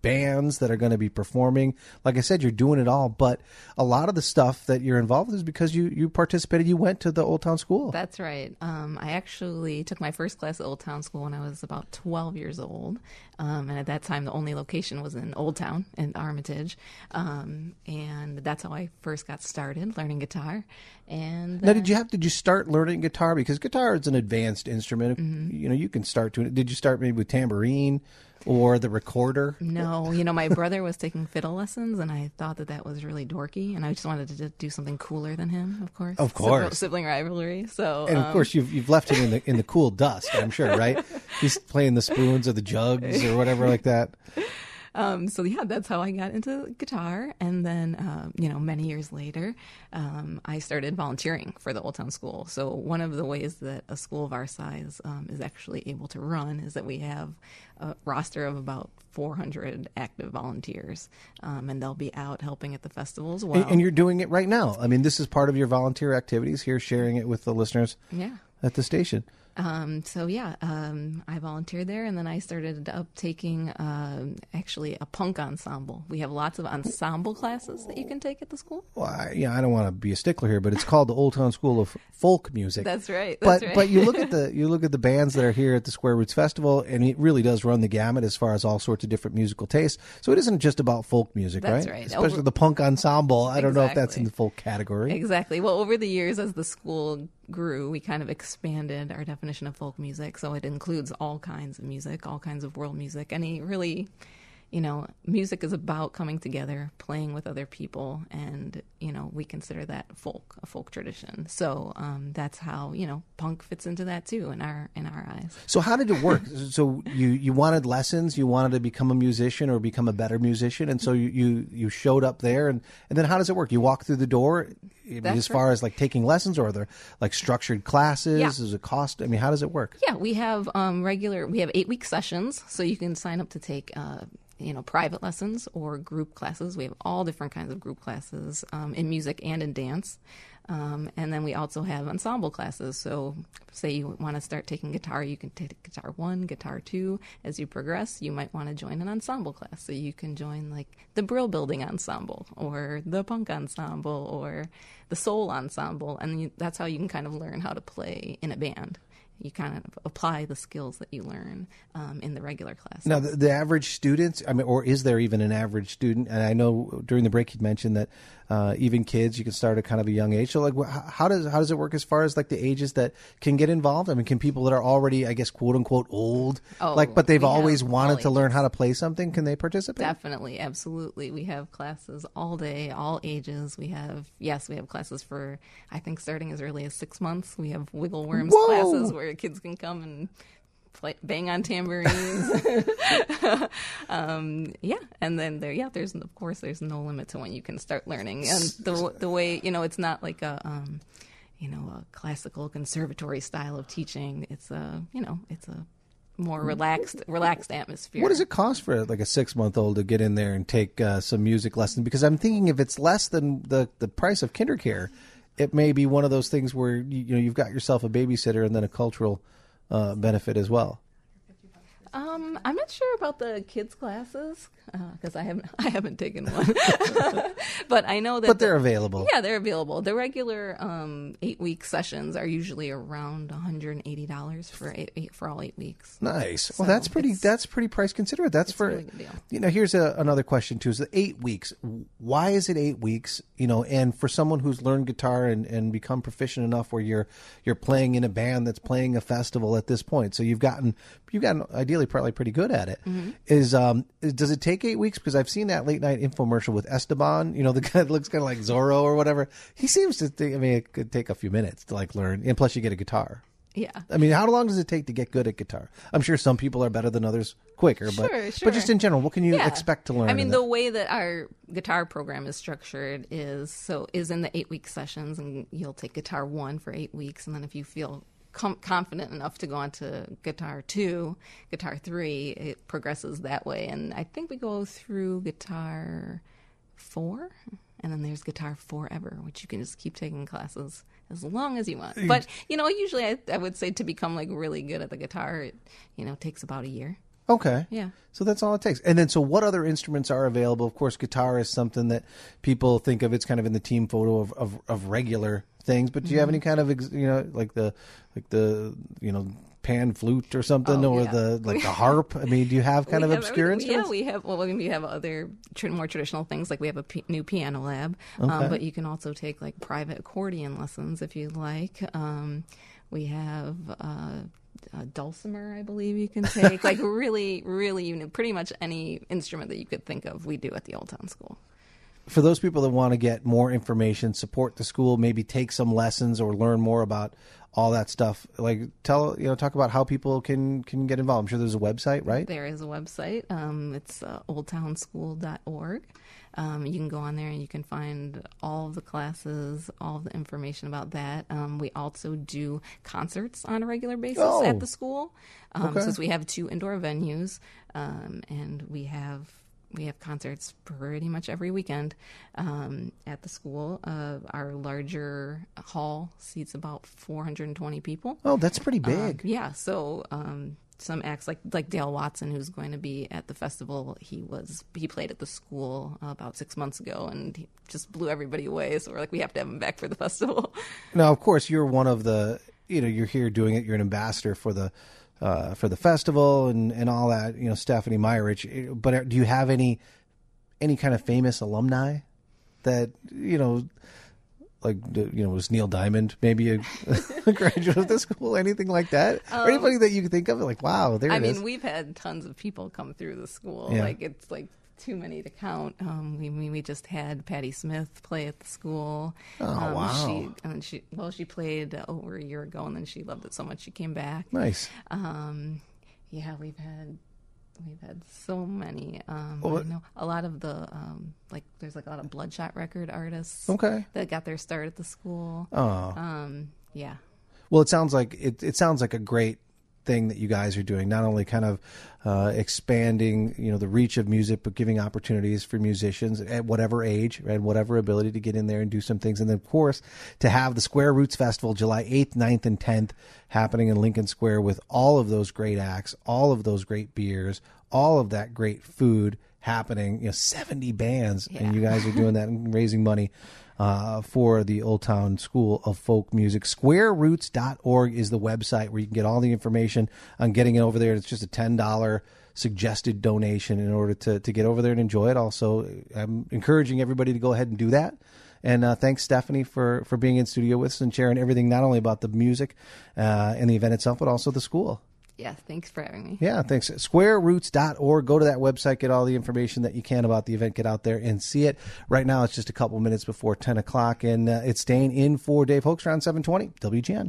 Speaker 4: bands that are going to be performing. Like I said, you're doing it all, but a lot of the stuff that you're involved with is because you participated. You went to the Old Town School.
Speaker 7: That's right. I actually took my first class at Old Town School when I was about 12 years old. And at that time, the only location was in Old Town in Armitage. And that's how I first got started learning guitar. And
Speaker 4: now, did you start learning guitar? Because guitar is an advanced instrument. You know, you can start to. Did you start maybe with tambourine or the recorder?
Speaker 7: No, you know, my brother was taking fiddle lessons, and I thought that was really dorky, and I just wanted to do something cooler than him. Of course, sibling rivalry. So,
Speaker 4: and of course, you've left him in the cool dust. I'm sure, right? He's playing the spoons or the jugs or whatever like that.
Speaker 7: So yeah, that's how I got into guitar. And then, you know, many years later, I started volunteering for the Old Town School. So one of the ways that a school of our size is actually able to run is that we have a roster of about 400 active volunteers, and they'll be out helping at the festivals.
Speaker 4: And you're doing it right now. I mean, this is part of your volunteer activities here, sharing it with the listeners at the station. I volunteered there, and then I started up taking actually a punk ensemble. We have lots of ensemble classes that you can take at the school. Well, I don't want to be a stickler here, but it's called the Old Town School of Folk Music.
Speaker 7: That's right.
Speaker 4: But you look at the bands that are here at the Square Roots Festival, and it really does run the gamut as far as all sorts of different musical tastes. So it isn't just about folk music,
Speaker 7: That's
Speaker 4: right?
Speaker 7: right.
Speaker 4: Especially the punk ensemble. I don't know if that's in the folk category.
Speaker 7: Exactly. Well, over the years, as the school grew, we kind of expanded our definition of folk music. So it includes all kinds of music, all kinds of world music. Any really, you know, music is about coming together, playing with other people, and, you know, we consider that folk, a folk tradition. So that's how, you know, punk fits into that too in our eyes.
Speaker 4: So how did it work? So you wanted lessons, you wanted to become a musician or become a better musician, and so you showed up there, and then how does it work? You walk through the door. I mean, as far as like taking lessons, or are there like structured classes?
Speaker 7: Yeah.
Speaker 4: Is it cost? I mean, how does it work?
Speaker 7: Yeah, we have we have 8-week sessions, so you can sign up to take private lessons or group classes. We have all different kinds of group classes in music and in dance. And then we also have ensemble classes. So say you want to start taking guitar, you can take guitar 1, guitar 2. As you progress, you might want to join an ensemble class. So you can join like the Brill Building Ensemble or the Punk Ensemble or the Soul Ensemble. And that's how you can kind of learn how to play in a band. You kind of apply the skills that you learn in the regular classes.
Speaker 4: Now, the average students, I mean, or is there even an average student? And I know during the break you mentioned that even kids, you can start at kind of a young age. So, like, how does it work as far as like the ages that can get involved? I mean, can people that are already, I guess, quote unquote, old, but they've always wanted to learn how to play something, can they participate?
Speaker 7: Definitely, absolutely. We have classes all day, all ages. We have classes for, I think, starting as early as 6 months. We have Wiggle Worms classes where kids can come and bang on tambourines. And then there's no limit to when you can start learning. And the way, you know, it's not like a classical conservatory style of teaching. It's a more relaxed atmosphere.
Speaker 4: What does it cost for like a 6-month-old to get in there and take some music lessons? Because I'm thinking if it's less than the price of kindercare, it may be one of those things where you've got yourself a babysitter and then a cultural benefit as well.
Speaker 7: I'm not sure about the kids' classes because I haven't taken one, but I know that.
Speaker 4: But they're available.
Speaker 7: Yeah, they're available. The regular 8-week sessions are usually around $180 for all 8 weeks.
Speaker 4: Nice. Well, that's pretty price considerate. That's for
Speaker 7: a really good deal.
Speaker 4: Here's another question too: is the 8 weeks? Why is it 8 weeks? And for someone who's learned guitar and become proficient enough where you're playing in a band that's playing a festival at this point, so you've gotten ideally probably pretty good at it. Mm-hmm. Does it take 8 weeks? Because I've seen that late night infomercial with Esteban, the guy that looks kind of like Zorro or whatever. He seems to think, it could take a few minutes to like learn, and plus you get a guitar.
Speaker 7: Yeah.
Speaker 4: I mean, how long does it take to get good at guitar? I'm sure some people are better than others quicker,
Speaker 7: Sure.
Speaker 4: But just in general, what can you expect to learn?
Speaker 7: I mean, the way that our guitar program is structured is in the 8-week sessions, and you'll take guitar 1 for 8 weeks, and then if you feel confident enough to go on to guitar 2, guitar 3, it progresses that way. And I think we go through guitar 4, and then there's guitar forever, which you can just keep taking classes as long as you want. But, usually I would say to become like really good at the guitar, it, takes about a year.
Speaker 4: Okay.
Speaker 7: Yeah.
Speaker 4: So that's all it takes. And then, so what other instruments are available? Of course, guitar is something that people think of. It's kind of in the team photo of regular things. But do you have any kind of, like the pan flute or something, or the harp? I mean, do you have kind of obscure instruments?
Speaker 7: Yeah, we have. Well, we have other more traditional things, like we have a new piano lab.
Speaker 4: Okay.
Speaker 7: But you can also take like private accordion lessons if you like. We have dulcimer, I believe you can take. Like really, really, pretty much any instrument that you could think of, we do at the Old Town School.
Speaker 4: For those people that want to get more information, support the school, maybe take some lessons or learn more about all that stuff, like talk about how people can get involved. I'm sure there's a website, right?
Speaker 7: There is a website. It's oldtownschool.org. You can go on there and you can find all of the classes, all of the information about that. We also do concerts on a regular basis at the school. Since we have 2 indoor venues, and we have concerts pretty much every weekend at the school. Our larger hall seats about 420 people.
Speaker 4: Oh, that's pretty big.
Speaker 7: Yeah, so some acts like Dale Watson, who's going to be at the festival, he played at the school about 6 months ago, and he just blew everybody away. So we're like, we have to have him back for the festival.
Speaker 4: Now, of course, you're one of the, you're here doing it. You're an ambassador for the festival and all that, Stephanie Meyerich. But do you have any kind of famous alumni that, was Neil Diamond maybe a graduate of the school, anything like that? Or anybody that you can think of, like, wow, there it is.
Speaker 7: I mean, we've had tons of people come through the school.
Speaker 4: Yeah.
Speaker 7: Like, it's like too many to count. We just had Patti Smith play at the school.
Speaker 4: Oh, wow.
Speaker 7: She played over a year ago, and then she loved it so much she came back.
Speaker 4: Nice.
Speaker 7: Yeah, we've had so many. I know a lot of the there's like a lot of Bloodshot record artists.
Speaker 4: Okay.
Speaker 7: That got their start at the school.
Speaker 4: Oh.
Speaker 7: Yeah.
Speaker 4: Well, it sounds like it sounds like a great thing that you guys are doing, not only kind of expanding the reach of music, but giving opportunities for musicians at whatever age and whatever ability to get in there and do some things. And then, of course, to have the Square Roots Festival July 8th, 9th, and 10th happening in Lincoln Square with all of those great acts, all of those great beers, all of that great food happening, 70 bands, and you guys are doing that and raising money for the Old Town School of Folk Music. SquareRoots.org is the website where you can get all the information on getting over there. It's just a $10 suggested donation in order to get over there and enjoy it. Also, I'm encouraging everybody to go ahead and do that. And thanks, Stephanie, for being in studio with us and sharing everything, not only about the music and the event itself, but also the school.
Speaker 7: Yeah, thanks for having me.
Speaker 4: Yeah, thanks. SquareRoots.org. Go to that website, get all the information that you can about the event, get out there and see it. Right now, it's just a couple minutes before 10 o'clock, and it's staying in for Dave Hoekstra on 720 WGN.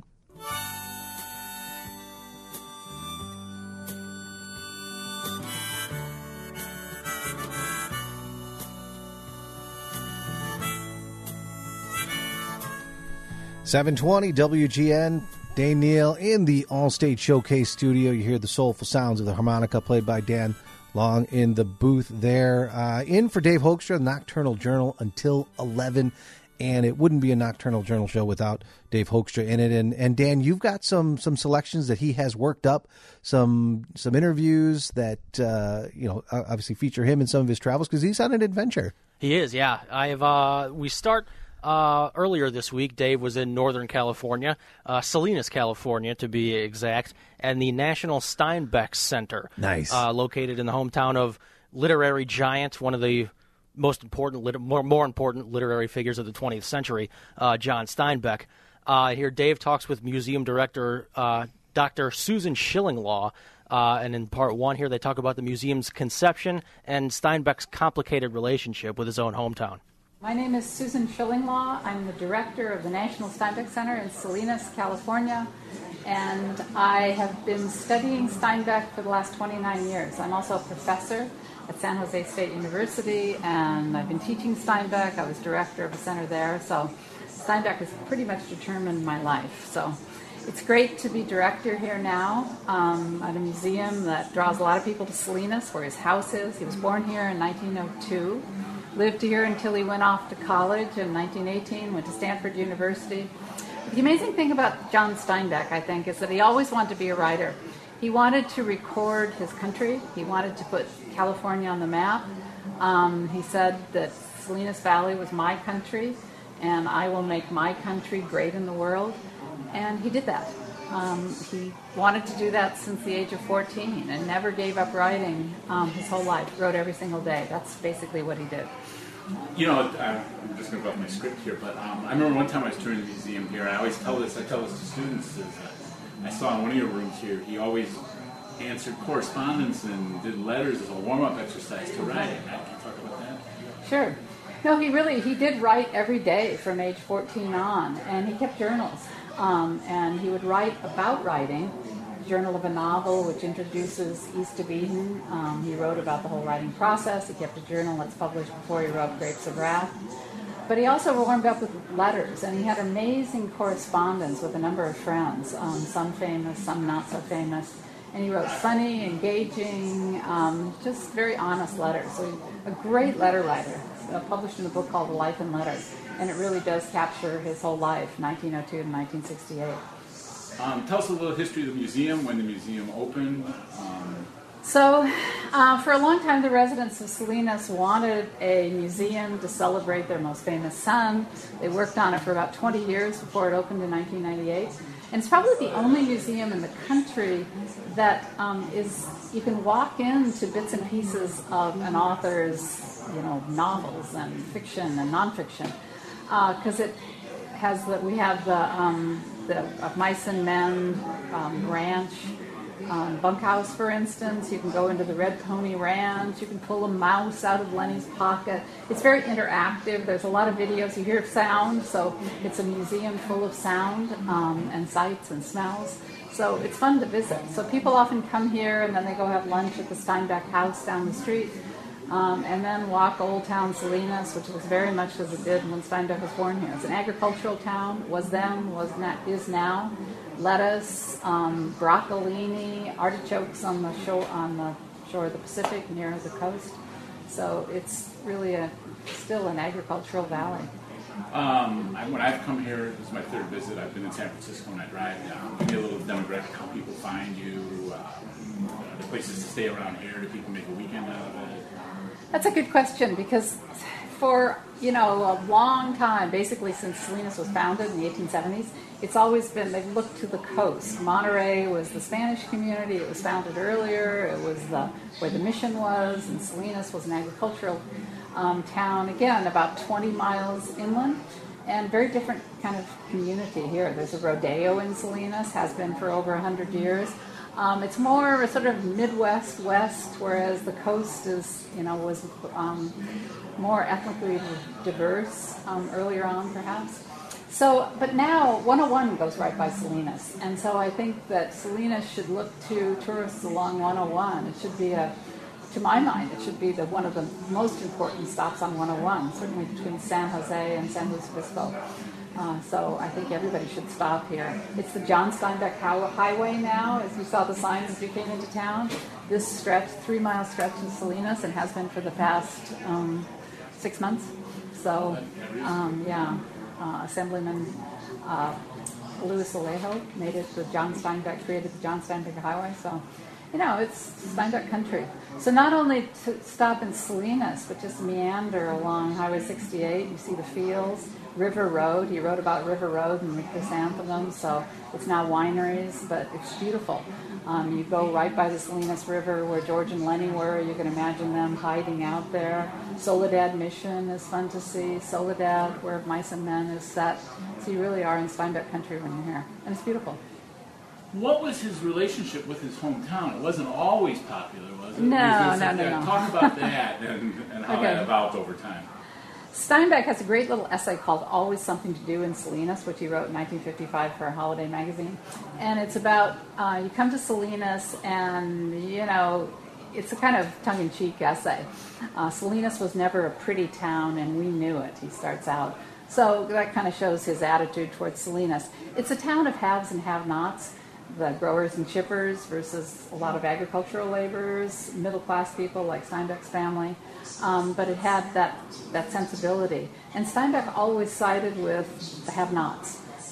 Speaker 4: .720 WGN. Dane Neal in the All-State Showcase studio. You hear the soulful sounds of the harmonica played by Dan Long in the booth there. In for Dave Hoekstra, the Nocturnal Journal until 11. And it wouldn't be a Nocturnal Journal show without Dave Hoekstra in it. And Dan, you've got some selections that he has worked up, some interviews that obviously feature him in some of his travels because he's on an adventure.
Speaker 1: He is, yeah. We start. Earlier this week, Dave was in Northern California, Salinas, California, to be exact, and the National Steinbeck Center.
Speaker 4: Nice.
Speaker 1: Located in the hometown of literary giant, one of the most important, more important literary figures of the 20th century, John Steinbeck. Here, Dave talks with museum director Dr. Susan Schillinglaw. And in part one here, they talk about the museum's conception and Steinbeck's complicated relationship with his own hometown.
Speaker 8: My name is Susan Schillinglaw. I'm the director of the National Steinbeck Center in Salinas, California, and I have been studying Steinbeck for the last 29 years. I'm also a professor at San Jose State University, and I've been teaching Steinbeck. I was director of a center there, so Steinbeck has pretty much determined my life. So it's great to be director here now at a museum that draws a lot of people to Salinas, where his house is. He was born here in 1902. Lived here until he went off to college in 1918, went to Stanford University. The amazing thing about John Steinbeck, I think, is that he always wanted to be a writer. He wanted to record his country. He wanted to put California on the map. He said that Salinas Valley was my country, and I will make my country great in the world. And he did that. He wanted to do that since the age of 14 and never gave up writing his whole life. Wrote every single day. That's basically what he did.
Speaker 9: You know, I'm just going to go off my script here, but I remember one time I was touring the museum here. I tell this to students, is I saw in one of your rooms here, he always answered correspondence and did letters as a warm-up exercise to writing. Can you talk about that?
Speaker 8: Sure. No, he did write every day from age 14 on, and he kept journals. And he would write about writing, Journal of a Novel, which introduces East of Eden. He wrote about the whole writing process. He kept a journal that's published before he wrote Grapes of Wrath. But he also warmed up with letters, and he had amazing correspondence with a number of friends, some famous, some not so famous. And he wrote funny, engaging, just very honest letters. So a great letter writer, published in a book called The Life in Letters. And it really does capture his whole life, 1902 to 1968.
Speaker 9: Tell us a little history of the museum, when the museum opened.
Speaker 8: So, for a long time, the residents of Salinas wanted a museum to celebrate their most famous son. They worked on it for about 20 years before it opened in 1998. And it's probably the only museum in the country that you can walk into bits and pieces of an author's, novels and fiction and nonfiction, because it has we have the Mice and Men Ranch bunkhouse, for instance. You can go into the Red Pony Ranch. You can pull a mouse out of Lenny's pocket. It's very interactive. There's a lot of videos. You hear sound, so it's a museum full of sound and sights and smells. So it's fun to visit. So people often come here and then they go have lunch at the Steinbeck House down the street, and then walk Old Town Salinas, which looks very much as it did when Steinbeck was born here. It's an agricultural town. Was then, is now. Lettuce, broccolini, artichokes on the shore of the Pacific near the coast. So it's really still an agricultural valley.
Speaker 9: When I've come here, this is my third visit. I've been in San Francisco and I drive down. Give me a little demographic, how people find you, the places to stay around here. Do people make a weekend out of it?
Speaker 8: That's a good question, because for a long time, basically since Salinas was founded in the 1870s, it's always been, they've looked to the coast. Monterey was the Spanish community. It was founded earlier. It was where the mission was, and Salinas was an agricultural town, again, about 20 miles inland, and very different kind of community here. There's a rodeo in Salinas, has been for over 100 years. It's more a sort of Midwest, West, whereas the coast is, was more ethnically diverse earlier on, perhaps. So, but now 101 goes right by Salinas, and so I think that Salinas should look to tourists along 101. It should be to my mind, it should be one of the most important stops on 101, certainly between San Jose and San Luis Obispo. So I think everybody should stop here. It's the John Steinbeck Highway now, as you saw the signs as you came into town. This stretch, 3-mile stretch in Salinas, and has been for the past 6 months. So, Assemblyman Luis Alejo made it. Created the John Steinbeck Highway. So, it's Steinbeck country. So not only to stop in Salinas, but just meander along Highway 68. You see the fields. River Road. He wrote about River Road and the chrysanthemum, so it's now wineries, but it's beautiful. You go right by the Salinas River where George and Lenny were. You can imagine them hiding out there. Soledad Mission is fun to see. Soledad, where Mice and Men is set. So you really are in Steinbeck country when you're here, and it's beautiful.
Speaker 9: What was his relationship with his hometown? It wasn't always popular, was it?
Speaker 8: No.
Speaker 9: Talk about that and how that evolved over time.
Speaker 8: Steinbeck has a great little essay called Always Something to Do in Salinas, which he wrote in 1955 for Holiday magazine. And it's about, you come to Salinas and, it's a kind of tongue-in-cheek essay. Salinas was never a pretty town and we knew it, he starts out. So that kind of shows his attitude towards Salinas. It's a town of haves and have-nots. The growers and shippers versus a lot of agricultural laborers, middle-class people like Steinbeck's family. But it had that sensibility. And Steinbeck always sided with the have-nots.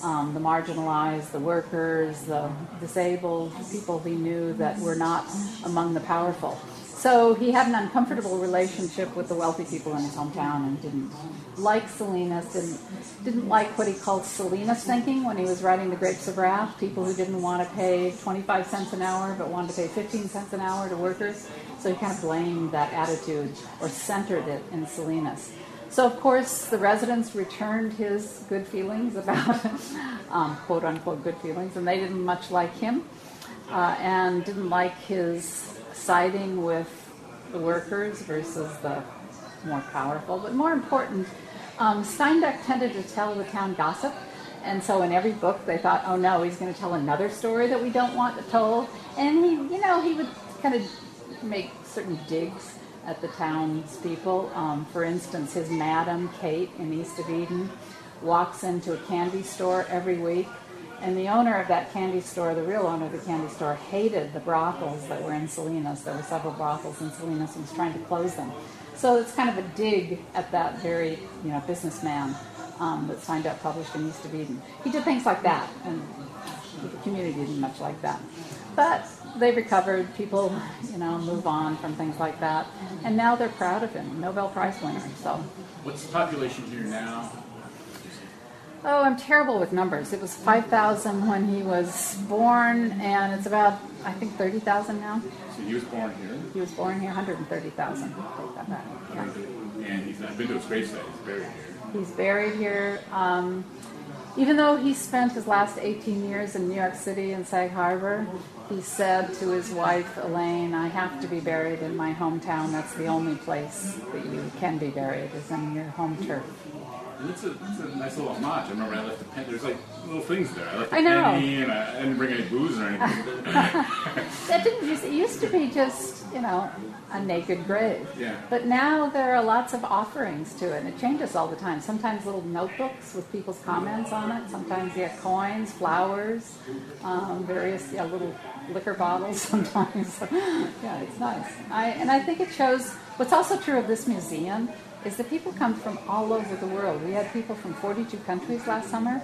Speaker 8: the marginalized, the workers, the disabled, people he knew that were not among the powerful. So he had an uncomfortable relationship with the wealthy people in his hometown and didn't like Salinas, didn't like what he called Salinas thinking when he was writing The Grapes of Wrath, people who didn't want to pay 25 cents an hour but wanted to pay 15 cents an hour to workers. So he kind of blamed that attitude or centered it in Salinas. So, of course, the residents returned his good feelings about, quote-unquote good feelings, and they didn't much like him and didn't like his siding with the workers versus the more powerful. But more important, Steinbeck tended to tell the town gossip, and so in every book they thought, oh no, he's going to tell another story that we don't want told. And he would kind of make certain digs at the townspeople. For instance, his Madam Kate in East of Eden walks into a candy store every week, and the owner of that candy store, the real owner of the candy store, hated the brothels that were in Salinas. There were several brothels in Salinas and was trying to close them. So it's kind of a dig at that very businessman that Steinbeck published in East of Eden. He did things like that, and the community didn't much like that. But they recovered. People, move on from things like that. And now they're proud of him, Nobel Prize winner. So,
Speaker 9: what's the population here now?
Speaker 8: Oh, I'm terrible with numbers. It was 5,000 when he was born, and it's about, I think, 30,000 now.
Speaker 9: So he was born here?
Speaker 8: He was born here, 130,000. Take that back. Yeah.
Speaker 9: And I've been to his gravesite. He's buried here.
Speaker 8: He's buried here. Even though he spent his last 18 years in New York City in Sag Harbor, he said to his wife, Elaine, I have to be buried in my hometown. That's the only place that you can be buried, is in your home turf.
Speaker 9: And it's a nice little homage. I remember I left the pen. There's like little things there. I left the
Speaker 8: I know.
Speaker 9: penny, and I didn't bring any booze or anything.
Speaker 8: It used to be just, a naked grave.
Speaker 9: Yeah.
Speaker 8: But now there are lots of offerings to it, and it changes all the time. Sometimes little notebooks with people's comments on it. Sometimes you get coins, flowers, various little liquor bottles sometimes. Yeah, it's nice. I think it shows, what's also true of this museum is that people come from all over the world. We had people from 42 countries last summer.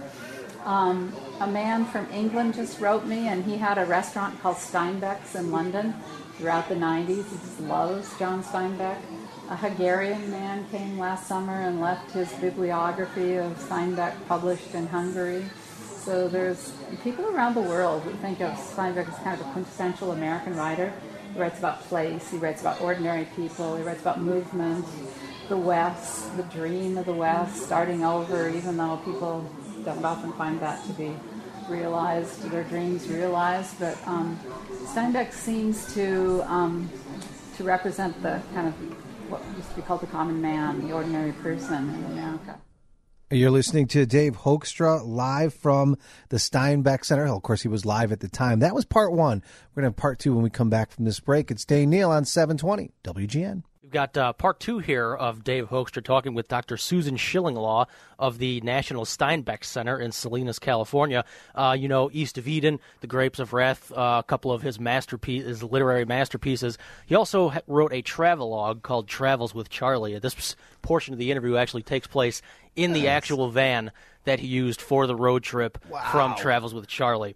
Speaker 8: A man from England just wrote me, and he had a restaurant called Steinbeck's in London throughout the 90s. He just loves John Steinbeck. A Hungarian man came last summer and left his bibliography of Steinbeck published in Hungary. So there's people around the world who think of Steinbeck as kind of a quintessential American writer. He writes about place, he writes about ordinary people, he writes about movement, the West, the dream of the West, starting over, even though people don't often find that to be realized, their dreams realized. But Steinbeck seems to represent the kind of what used to be called the common man, the ordinary person in America.
Speaker 4: You're listening to Dave Hoekstra live from the Steinbeck Center. Of course, he was live at the time. That was part one. We're going to have part two when we come back from this break. It's Dane Neal on 720 WGN.
Speaker 1: We've got part two here of Dave Hoekstra talking with Dr. Susan Shillinglaw of the National Steinbeck Center in Salinas, California. East of Eden, The Grapes of Wrath, a couple of his literary masterpieces. He also wrote a travelogue called Travels with Charlie. This portion of the interview actually takes place in the actual van that he used for the road trip from Travels with Charlie.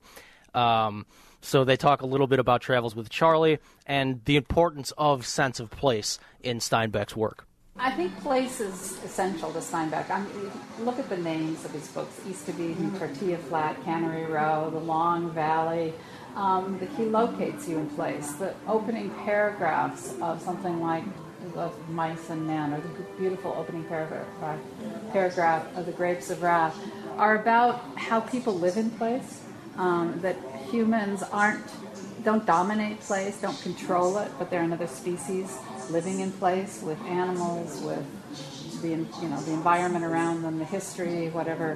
Speaker 1: So they talk a little bit about Travels with Charlie and the importance of sense of place in Steinbeck's work.
Speaker 8: I think place is essential to Steinbeck. Look at the names of his books: East of Eden, Tortilla Flat, Cannery Row, The Long Valley. He locates you in place. The opening paragraphs of something like Of Mice and Men, or the beautiful opening paragraph of The Grapes of Wrath, are about how people live in place, that humans don't dominate place, don't control it, but they're another species living in place with animals, with the environment around them, the history, whatever.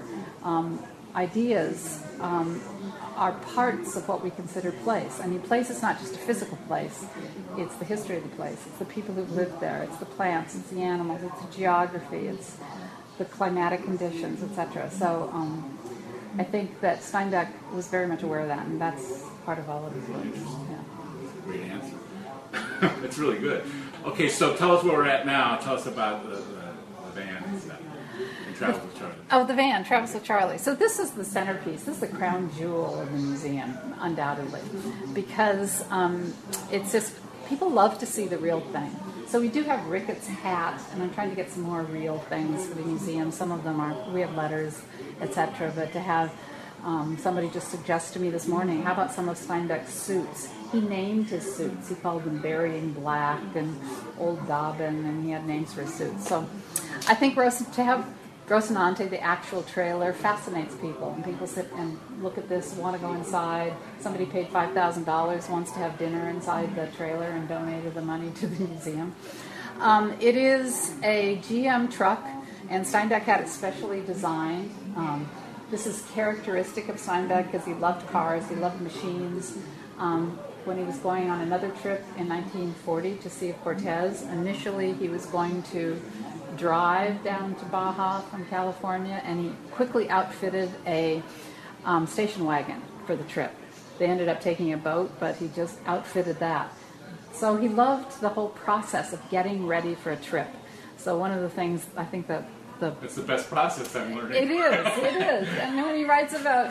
Speaker 8: Ideas are parts of what we consider place. I mean, place is not just a physical place. It's the history of the place. It's the people who've lived there. It's the plants. It's the animals. It's the geography. It's the climatic conditions, etc. So I think that Steinbeck was very much aware of that, and that's part of all of his work. Yeah.
Speaker 9: Great answer. That's really good. Okay, so tell us where we're at now. Tell us about the van and stuff. Travels with Charlie?
Speaker 8: Oh, the van, Travels with Charlie. So this is the centerpiece. This is the crown jewel of the museum, undoubtedly, because it's just, people love to see the real thing. So we do have Ricketts' hat, and I'm trying to get some more real things for the museum. Some of them are, we have letters, etc. But to have somebody just suggest to me this morning, how about some of Steinbeck's suits? He named his suits. He called them Burying Black and Old Dobbin, and he had names for his suits. So I think to have Rocinante, the actual trailer, fascinates people. And people sit and look at this, want to go inside. Somebody paid $5,000, wants to have dinner inside the trailer and donated the money to the museum. It is a GM truck, and Steinbeck had it specially designed. This is characteristic of Steinbeck because he loved cars, he loved machines. When he was going on another trip in 1940 to see Cortez, initially he was going to drive down to Baja from California, and he quickly outfitted a station wagon for the trip. They ended up taking a boat, but he just outfitted that. So he loved the whole process of getting ready for a trip. So one of the things I think that
Speaker 9: it's the best process I'm learning.
Speaker 8: It is. And when he writes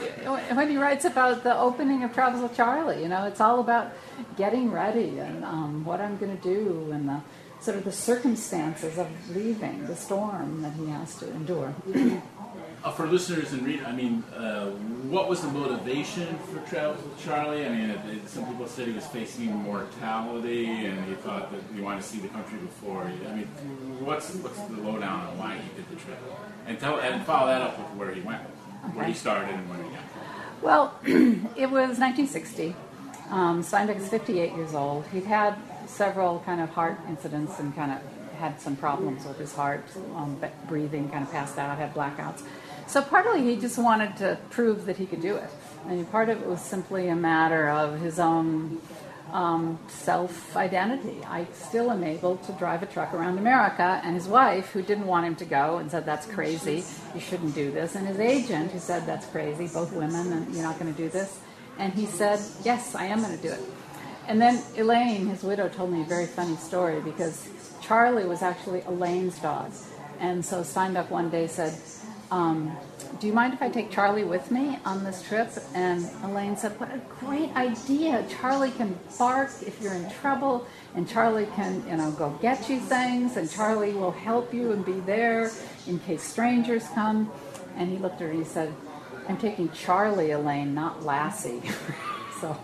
Speaker 8: about the opening of Travels with Charlie, it's all about getting ready and what I'm going to do and the sort of the circumstances of leaving, the storm that he has to endure.
Speaker 9: For listeners and readers, what was the motivation for Travels with Charlie? Some people said he was facing mortality, and he thought that he wanted to see the country before. What's the lowdown on why he did the trip? And follow that up with where he went, where he started, and where he got.
Speaker 8: Well, it was 1960. Steinbeck is 58 years old. He'd had several kind of heart incidents and kind of had some problems with his heart, breathing, kind of passed out, had blackouts. So partly he just wanted to prove that he could do it. And part of it was simply a matter of his own self-identity. I still am able to drive a truck around America, and his wife, who didn't want him to go and said, that's crazy, you shouldn't do this, and his agent, who said, that's crazy, both women, and you're not going to do this. And he said, yes, I am going to do it. And then Elaine, his widow, told me a very funny story, because Charlie was actually Elaine's dog. And so Steinbeck one day said, do you mind if I take Charlie with me on this trip? And Elaine said, what a great idea. Charlie can bark if you're in trouble, and Charlie can, go get you things, and Charlie will help you and be there in case strangers come. And he looked at her and he said, I'm taking Charlie, Elaine, not Lassie. So,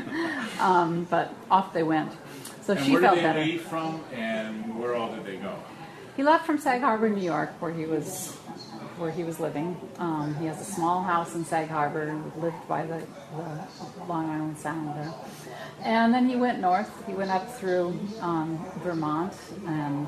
Speaker 8: but off they went. So
Speaker 9: and
Speaker 8: she felt better.
Speaker 9: Where did they leave from, and where all did they go?
Speaker 8: He left from Sag Harbor, New York, where he was living. He has a small house in Sag Harbor, lived by the Long Island Sound there. And then he went north. He went up through Vermont, and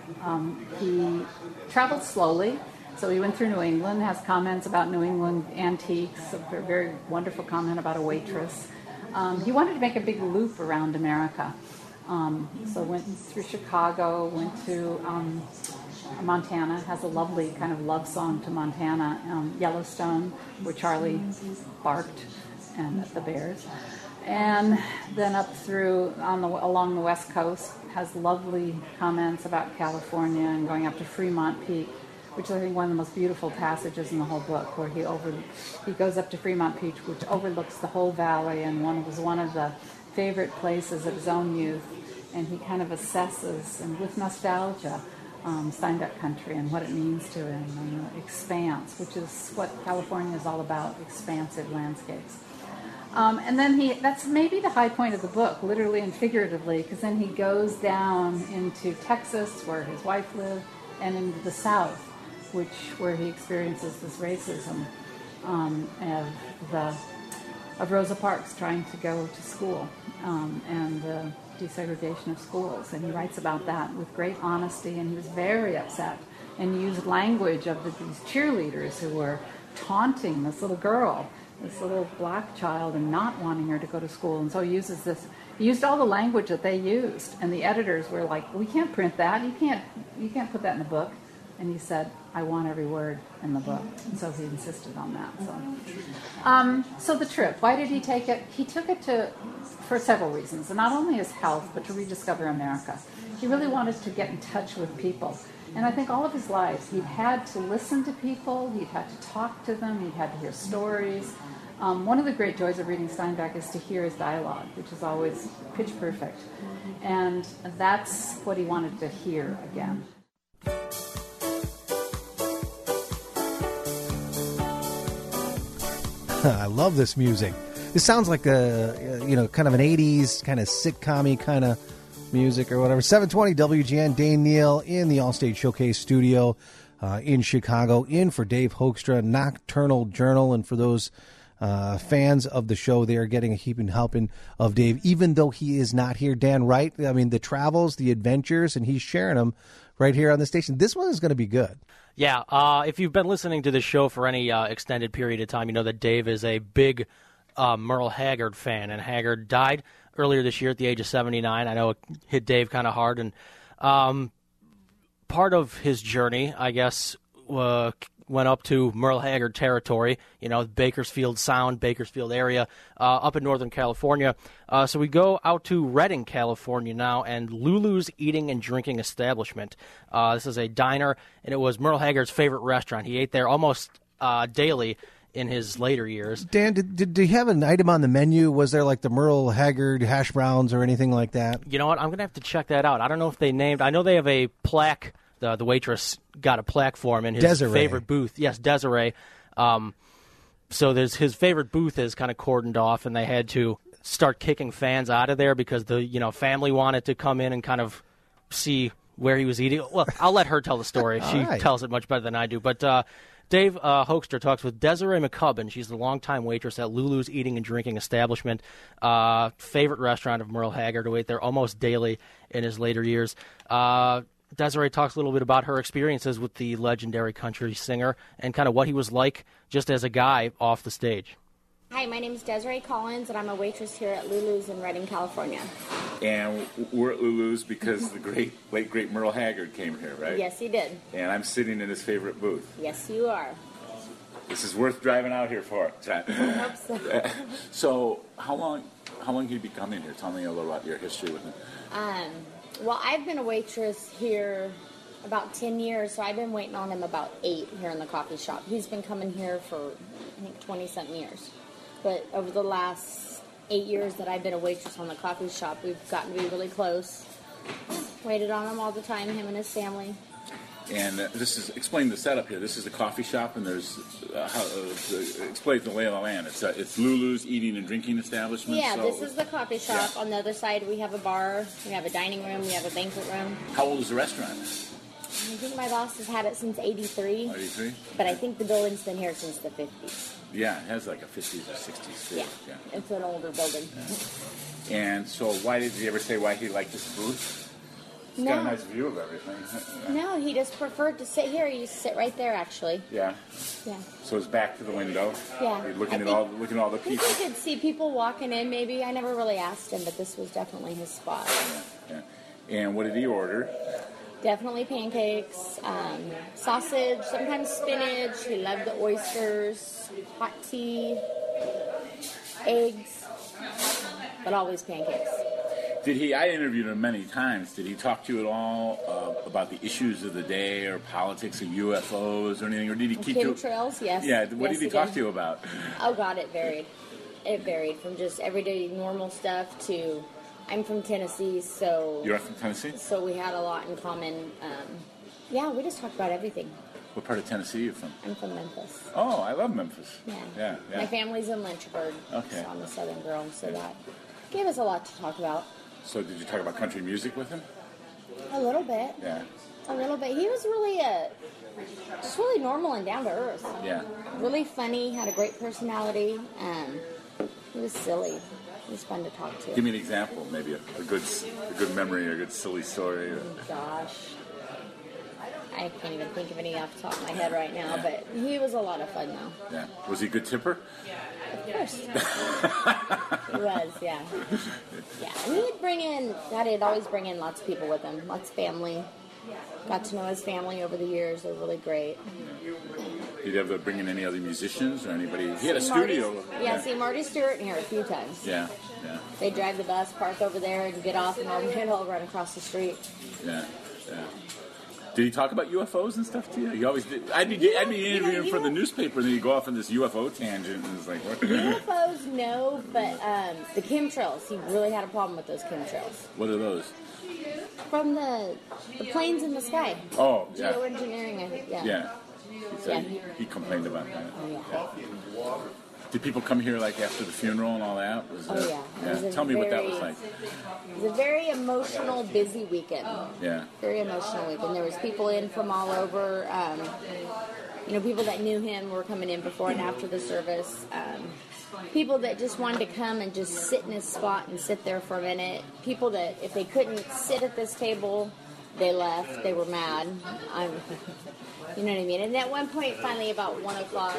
Speaker 8: he traveled slowly. So he went through New England, has comments about New England antiques, a very wonderful comment about a waitress. He wanted to make a big loop around America. So went through Chicago, went to Montana, has a lovely kind of love song to Montana, Yellowstone, where Charlie barked and at the bears. And then up through along the West Coast, has lovely comments about California and going up to Fremont Peak, which is, I think, one of the most beautiful passages in the whole book, where he goes up to Fremont Peak, which overlooks the whole valley, and was one of the favorite places of his own youth. And he kind of assesses, and with nostalgia, Steinbeck country and what it means to him, and the expanse, which is what California is all about, expansive landscapes. And then that's maybe the high point of the book, literally and figuratively, because then he goes down into Texas, where his wife lived, and into the South, where he experiences this racism of Rosa Parks trying to go to school, and the desegregation of schools. And he writes about that with great honesty, and he was very upset and used language of these cheerleaders who were taunting this little girl, this little black child, and not wanting her to go to school. And so he used all the language that they used, and the editors were like, we can't print that, you can't put that in the book. And he said, I want every word in the book. And so he insisted on that. So the trip, why did he take it? He took it for several reasons, and not only his health, but to rediscover America. He really wanted to get in touch with people. And I think all of his lives, he'd had to listen to people, he'd had to talk to them, he'd had to hear stories. One of the great joys of reading Steinbeck is to hear his dialogue, which is always pitch perfect. And that's what he wanted to hear again.
Speaker 4: I love this music. This sounds like a, kind of an 80s kind of sitcom-y kind of music or whatever. 720 WGN, Dane Neal in the Allstate Showcase studio in Chicago, in for Dave Hoekstra, Nocturnal Journal. And for those fans of the show, they are getting a heaping helping of Dave, even though he is not here. Dan Wright, I mean, the travels, the adventures, and he's sharing them right here on the station. This one is going to be good.
Speaker 1: Yeah, if you've been listening to this show for any extended period of time, you know that Dave is a big Merle Haggard fan, and Haggard died earlier this year at the age of 79. I know it hit Dave kind of hard, and part of his journey, I guess, went up to Merle Haggard territory, Bakersfield Sound, Bakersfield area, up in Northern California. So we go out to Redding, California now, and Lulu's Eating and Drinking Establishment. This is a diner, and it was Merle Haggard's favorite restaurant. He ate there almost daily in his later years.
Speaker 4: Dan, did he have an item on the menu? Was there like the Merle Haggard hash browns or anything like that?
Speaker 1: You know what? I'm going to have to check that out. I don't know if they named... I know they have a plaque. The waitress got a plaque for him in his
Speaker 4: Desiree.
Speaker 1: favorite booth. Yes, Desiree. So his favorite booth is kind of cordoned off, and they had to start kicking fans out of there because the family wanted to come in and kind of see where he was eating. Well, I'll let her tell the story. She tells it much better than I do. But Dave Hoekstra talks with Desiree McCubbin. She's the longtime waitress at Lulu's Eating and Drinking Establishment, favorite restaurant of Merle Haggard, who ate there almost daily in his later years. Desiree talks a little bit about her experiences with the legendary country singer and kind of what he was like just as a guy off the stage.
Speaker 10: Hi, my name is Desiree Collins, and I'm a waitress here at Lulu's in Redding, California.
Speaker 11: And we're at Lulu's because the late great Merle Haggard came here, right?
Speaker 10: Yes, he did.
Speaker 11: And I'm sitting in his favorite booth.
Speaker 10: Yes, you are.
Speaker 11: This is worth driving out here for.
Speaker 10: I hope so.
Speaker 11: So, how long have you been coming here? Tell me a little about your history with him.
Speaker 10: Well, I've been a waitress here about 10 years, so I've been waiting on him about 8 here in the coffee shop. He's been coming here for, I think, 20-something years. But over the last 8 years that I've been a waitress on the coffee shop, we've gotten to be really close. Waited on him all the time, him and his family.
Speaker 11: And explain the setup here. This is a coffee shop, and there's explain the lay of the land. It's Lulu's Eating and Drinking Establishment.
Speaker 10: Yeah, this is the coffee shop. Yeah. On the other side, we have a bar, we have a dining room, we have a banquet room.
Speaker 11: How old is the restaurant?
Speaker 10: I think my boss has had it since 83.
Speaker 11: 83?
Speaker 10: But I think the building's been here since the 50s.
Speaker 11: Yeah, it has like a 50s or 60s feel.
Speaker 10: Yeah, it's an older building.
Speaker 11: Yeah. And so did he ever say why he liked this booth? He's got a nice view of everything.
Speaker 10: No, he just preferred to sit here. He used to sit right there, actually.
Speaker 11: Yeah.
Speaker 10: Yeah.
Speaker 11: So it's back to the window.
Speaker 10: Yeah.
Speaker 11: Looking at all the people.
Speaker 10: I think he could see people walking in. Maybe I never really asked him, but this was definitely his spot.
Speaker 11: Yeah. And what did he order?
Speaker 10: Definitely pancakes, sausage, sometimes spinach. He loved the oysters, hot tea, eggs, but always pancakes.
Speaker 11: I interviewed him many times. Did he talk to you at all about the issues of the day or politics or UFOs or anything? Or did he keep to
Speaker 10: chemtrails? Yes.
Speaker 11: Yeah. What did he talk to you about?
Speaker 10: Oh, God, it varied. It varied from just everyday normal stuff to... I'm from Tennessee, so...
Speaker 11: You're from Tennessee?
Speaker 10: So we had a lot in common. We just talked about everything.
Speaker 11: What part of Tennessee are you from?
Speaker 10: I'm from Memphis.
Speaker 11: Oh, I love Memphis.
Speaker 10: Yeah. My family's in Lynchburg.
Speaker 11: Okay.
Speaker 10: So I'm a Southern girl, so that gave us a lot to talk about.
Speaker 11: So did you talk about country music with him?
Speaker 10: A little bit.
Speaker 11: Yeah.
Speaker 10: A little bit. He was really just really normal and down to earth.
Speaker 11: Yeah.
Speaker 10: Really funny, had a great personality. He was silly. It was fun to talk to.
Speaker 11: Give me an example, maybe a good memory or a good silly story.
Speaker 10: Oh, gosh. I can't even think of any off the top of my head right now, but he was a lot of fun, though.
Speaker 11: Yeah. Was he a good tipper?
Speaker 10: Of course. He was, yeah. Yeah, he'd always bring in lots of people with him, lots of family. Got to know his family over the years. They're really great.
Speaker 11: Did you ever bring in any other musicians or anybody? He had a studio.
Speaker 10: See Marty Stewart in here a few times.
Speaker 11: Yeah.
Speaker 10: They drive the bus, park over there, and get off, and all run across the street.
Speaker 11: Yeah. Did he talk about UFOs and stuff to you? He always did. I'd be interviewing for the newspaper, and then he'd go off on this UFO tangent, and it's like, what?
Speaker 10: UFOs, no, but the chemtrails. He really had a problem with those chemtrails.
Speaker 11: What are those?
Speaker 10: From the planes in the sky.
Speaker 11: Oh, yeah.
Speaker 10: Geoengineering, I think, yeah.
Speaker 11: Yeah. So
Speaker 10: Yeah.
Speaker 11: he complained about that.
Speaker 10: Oh, yeah.
Speaker 11: Did people come here like after the funeral and all that? Was
Speaker 10: Oh,
Speaker 11: that,
Speaker 10: yeah. It was a
Speaker 11: Tell me what that was
Speaker 10: very-
Speaker 11: like.
Speaker 10: It was a very emotional, busy weekend.
Speaker 11: Yeah.
Speaker 10: Very emotional weekend. There was people in from all over. People that knew him were coming in before and after the service. People that just wanted to come and just sit in his spot and sit there for a minute. People that, if they couldn't sit at this table, they left. They were mad. You know what I mean? And at one point, finally, about 1 o'clock,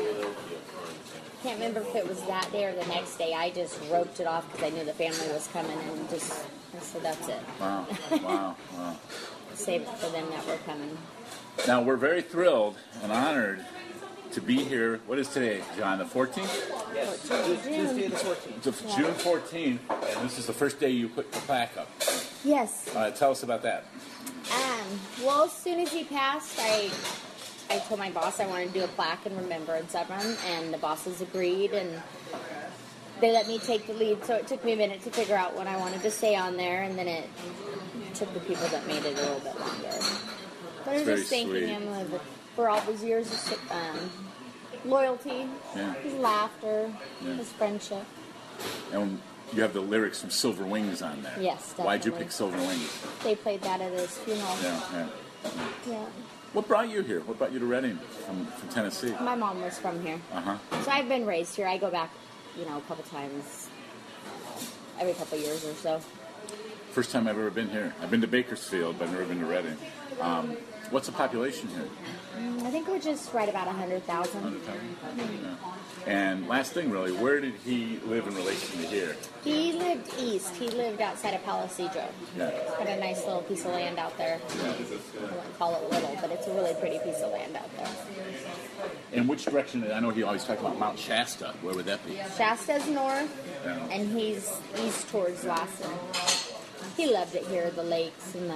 Speaker 10: I can't remember if it was that day or the next day, I just roped it off because I knew the family was coming, and I said, that's it.
Speaker 11: Wow. Wow.
Speaker 10: Save it for them that were coming.
Speaker 11: Now, we're very thrilled and honored to be here. What is today, John? The 14th?
Speaker 10: Yes, Tuesday the 14th.
Speaker 11: It's June 14th, and this is the first day you put the plaque up.
Speaker 10: Yes.
Speaker 11: Tell us about that.
Speaker 10: Well, as soon as he passed, I told my boss I wanted to do a plaque in remembrance of him, and the bosses agreed, and they let me take the lead. So it took me a minute to figure out what I wanted to say on there, and then it took the people that made it a little bit longer. But I was just thanking him for all those years of loyalty, his laughter, his friendship.
Speaker 11: And you have the lyrics from Silver Wings on there.
Speaker 10: Yes, definitely.
Speaker 11: Why'd you pick Silver Wings?
Speaker 10: They played that at his funeral. Yeah.
Speaker 11: What brought you here? What brought you to Reading from Tennessee?
Speaker 10: My mom was from here. So I've been raised here. I go back, a couple times every couple years or so.
Speaker 11: First time I've ever been here. I've been to Bakersfield, but I've never been to Reading. What's the population here?
Speaker 10: I think we're just right about 100,000.
Speaker 11: 100,000. Yeah. And last thing, really, where did he live in relation to here?
Speaker 10: He lived east. He lived outside of Palisadro.
Speaker 11: Yeah.
Speaker 10: Had a nice little piece of land out there. I wouldn't call it little, but it's a really pretty piece of land out there.
Speaker 11: And which direction? I know he always talked about Mount Shasta. Where would that be?
Speaker 10: Shasta's north, and he's east towards Lassen. He loved it here, the lakes and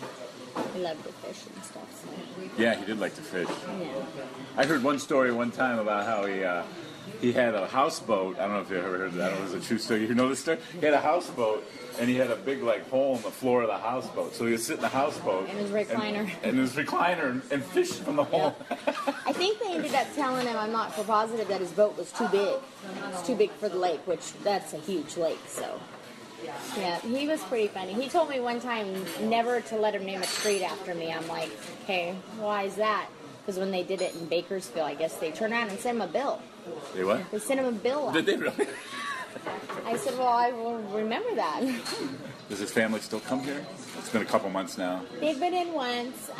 Speaker 10: he loved to fish and stuff. So.
Speaker 11: Yeah, he did like to fish.
Speaker 10: Yeah.
Speaker 11: I heard one story one time about how he had a houseboat. I don't know if you ever heard that. I don't know if it was a true story. You know this story? He had a houseboat, and he had a big hole in the floor of the houseboat. So he would sit in the houseboat.
Speaker 10: And his recliner.
Speaker 11: And fish from the hole.
Speaker 10: I think they ended up telling him, I'm not for positive, that his boat was too big. It's too big for the lake, which that's a huge lake, so... Yeah, he was pretty funny. He told me one time never to let him name a street after me. I'm like, okay, why is that? Because when they did it in Bakersfield, I guess they turned around and sent him a bill.
Speaker 11: They what?
Speaker 10: They sent him a bill.
Speaker 11: Did they really?
Speaker 10: I said, well, I will remember that.
Speaker 11: Does his family still come here? It's been a couple months now.
Speaker 10: They've been in once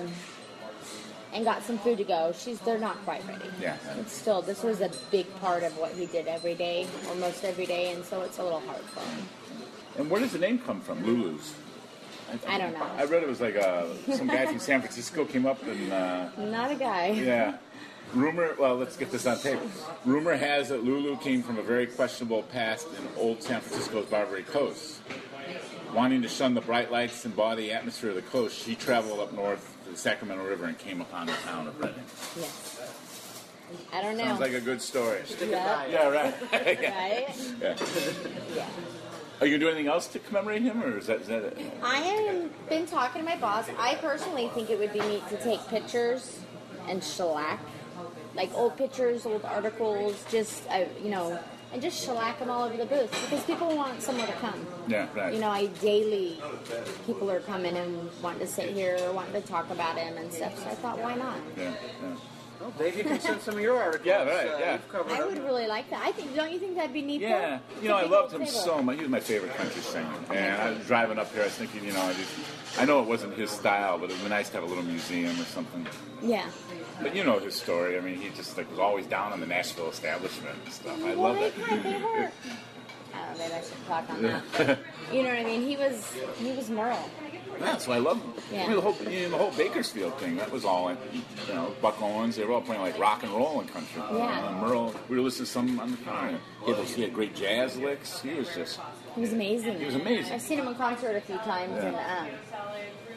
Speaker 10: and got some food to go. They're not quite ready.
Speaker 11: Yeah.
Speaker 10: It's still, this was a big part of what he did every day, almost every day, and so it's a little hard for him.
Speaker 11: And where does the name come from, Lulu's?
Speaker 10: I don't know.
Speaker 11: I read it was like some guy from San Francisco came up and...
Speaker 10: Not a guy.
Speaker 11: Yeah. Let's get this on tape. Rumor has it Lulu came from a very questionable past in old San Francisco's Barbary Coast. Wanting to shun the bright lights and bawdy atmosphere of the coast, she traveled up north to the Sacramento River and came upon the town of Reading.
Speaker 10: Yes. I don't know.
Speaker 11: Sounds like a good story.
Speaker 10: Yeah,
Speaker 11: right.
Speaker 10: Right?
Speaker 11: Yeah.
Speaker 10: Yeah.
Speaker 11: Are you going to do anything else to commemorate him, or is that it?
Speaker 10: I have been talking to my boss. I personally think it would be neat to take pictures and shellac, like old pictures, old articles, just, and just shellac them all over the booth because people want somewhere to come.
Speaker 11: Yeah, right.
Speaker 10: Daily people are coming and wanting to sit here or wanting to talk about him and stuff, so I thought, why not?
Speaker 11: Yeah.
Speaker 12: Well, Dave, you can send some of your articles.
Speaker 11: Yeah, right, yeah.
Speaker 10: I would really like that. Don't you think that'd be neat?
Speaker 11: Yeah. I loved him so much. He was my favorite country singer. And I was driving up here, I was thinking, I know it wasn't his style, but it would be nice to have a little museum or something.
Speaker 10: Yeah.
Speaker 11: But you know his story. I mean, he just was always down on the Nashville establishment and stuff. I love it.
Speaker 10: They were. Oh, maybe I should talk on that. But, you know what I mean? He was Merle.
Speaker 11: Yeah, so I love him.
Speaker 10: Yeah.
Speaker 11: I mean, the whole Bakersfield thing, that was all, Buck Owens, they were all playing rock and roll and country.
Speaker 10: Yeah.
Speaker 11: Merle, we were listening to some on the car. He had great jazz licks. He was amazing.
Speaker 10: He was amazing. I've seen him in concert a few times, and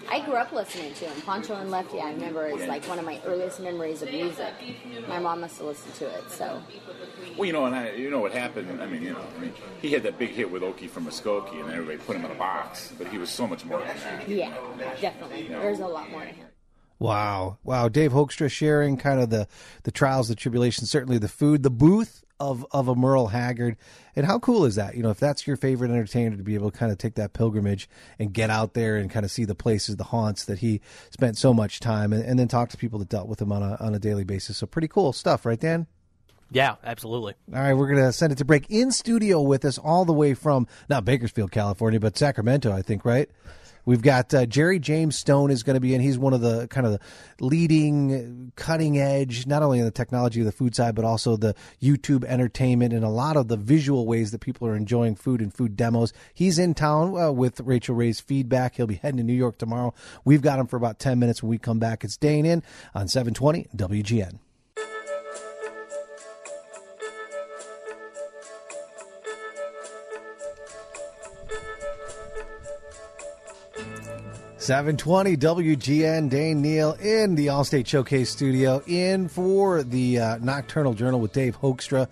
Speaker 10: I grew up listening to him. Poncho and Lefty, I remember, is like one of my earliest memories of music. My mom must have listened to it, so.
Speaker 11: Well, you know what happened. He had that big hit with Okie from Muskogee, and everybody put him in a box. But he was so much more than that.
Speaker 10: Yeah, definitely.
Speaker 11: Yeah.
Speaker 10: There's a lot more to him.
Speaker 4: Wow. Dave Hoekstra sharing kind of the trials, the tribulations, certainly the food, the booth of a Merle Haggard. And how cool is that? If that's your favorite entertainer, to be able to kind of take that pilgrimage and get out there and kind of see the places, the haunts that he spent so much time, and then talk to people that dealt with him on a daily basis. So pretty cool stuff, right, Dan?
Speaker 1: Yeah, absolutely.
Speaker 4: All right, we're going to send it to break. In studio with us all the way from, not Bakersfield, California, but Sacramento, I think, right? We've got Jerry James Stone is going to be in. He's one of the kind of the leading, cutting edge, not only in the technology of the food side, but also the YouTube entertainment and a lot of the visual ways that people are enjoying food and food demos. He's in town with Rachel Ray's Feedback. He'll be heading to New York tomorrow. We've got him for about 10 minutes when we come back. It's Dane In on 720 WGN. 720 WGN, Dane Neal in the Allstate Showcase studio, in for the Nocturnal Journal with Dave Hoekstra.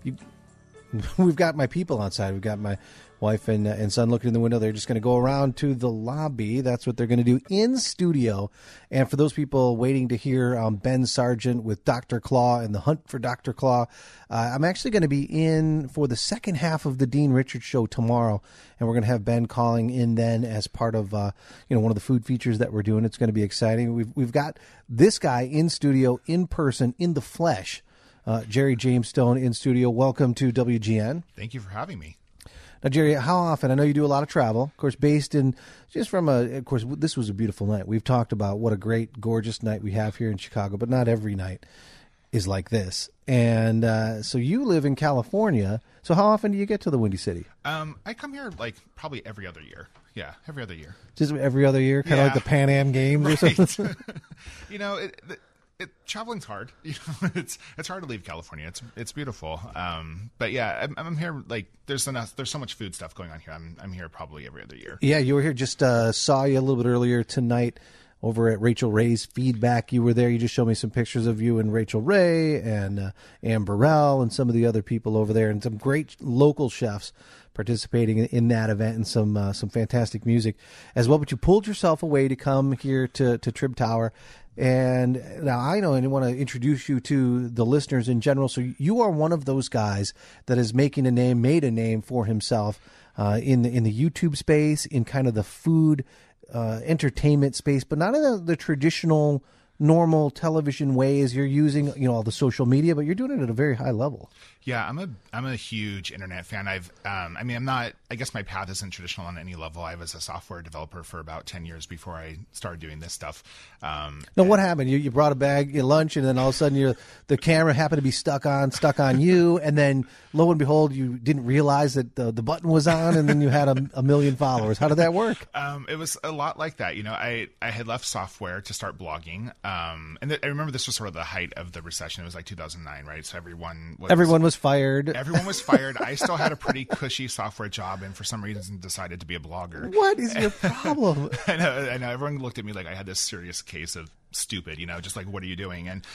Speaker 4: We've got my people outside. We've got my wife and son looking in the window. They're just going to go around to the lobby. That's what they're going to do in studio. And for those people waiting to hear Ben Sargent with Dr. Claw and the Hunt for Dr. Claw, I'm actually going to be in for the second half of the Dean Richards Show tomorrow. And we're going to have Ben calling in then as part of one of the food features that we're doing. It's going to be exciting. We've got this guy in studio, in person, in the flesh. Jerry James Stone in studio. Welcome to WGN.
Speaker 13: Thank you for having me.
Speaker 4: Now, Jerry, how often? I know you do a lot of travel, of course, based in just from of course, this was a beautiful night. We've talked about what a great, gorgeous night we have here in Chicago, but not every night is like this. And so you live in California. So how often do you get to the Windy City?
Speaker 13: I come here like probably every other year. Yeah, every other year.
Speaker 4: Just every other year? Kind of like the Pan Am Games
Speaker 13: right.
Speaker 4: or something?
Speaker 13: Traveling's hard. It's hard to leave California. It's beautiful. But yeah, I'm here. Like there's so much food stuff going on here. I'm here probably every other year.
Speaker 4: Yeah, you were here. Just saw you a little bit earlier tonight over at Rachel Ray's Feedback. You were there. You just showed me some pictures of you and Rachel Ray and Ann Burrell and some of the other people over there, and some great local chefs participating in that event, and some fantastic music as well. But you pulled yourself away to come here to Trib Tower. And now I know, and I want to introduce you to the listeners in general. So you are one of those guys that is made a name for himself in the YouTube space, in kind of the food entertainment space, but not in the traditional, normal television ways. You're using all the social media, but you're doing it at a very high level.
Speaker 13: Yeah, I'm a huge internet fan. I guess my path isn't traditional on any level. I was a software developer for about 10 years before I started doing this stuff.
Speaker 4: What happened? You brought a bag, your lunch, and then all of a sudden the camera happened to be stuck on you, and then lo and behold, you didn't realize that the button was on, and then you had a million followers. How did that work?
Speaker 13: It was a lot like that. I had left software to start blogging, and I remember this was sort of the height of the recession. It was like 2009, right? So everyone was
Speaker 4: fired.
Speaker 13: Everyone was fired. I still had a pretty cushy software job, and for some reason decided to be a blogger.
Speaker 4: What is your problem?
Speaker 13: I know. Everyone looked at me like I had this serious case of stupid, just like, what are you doing? And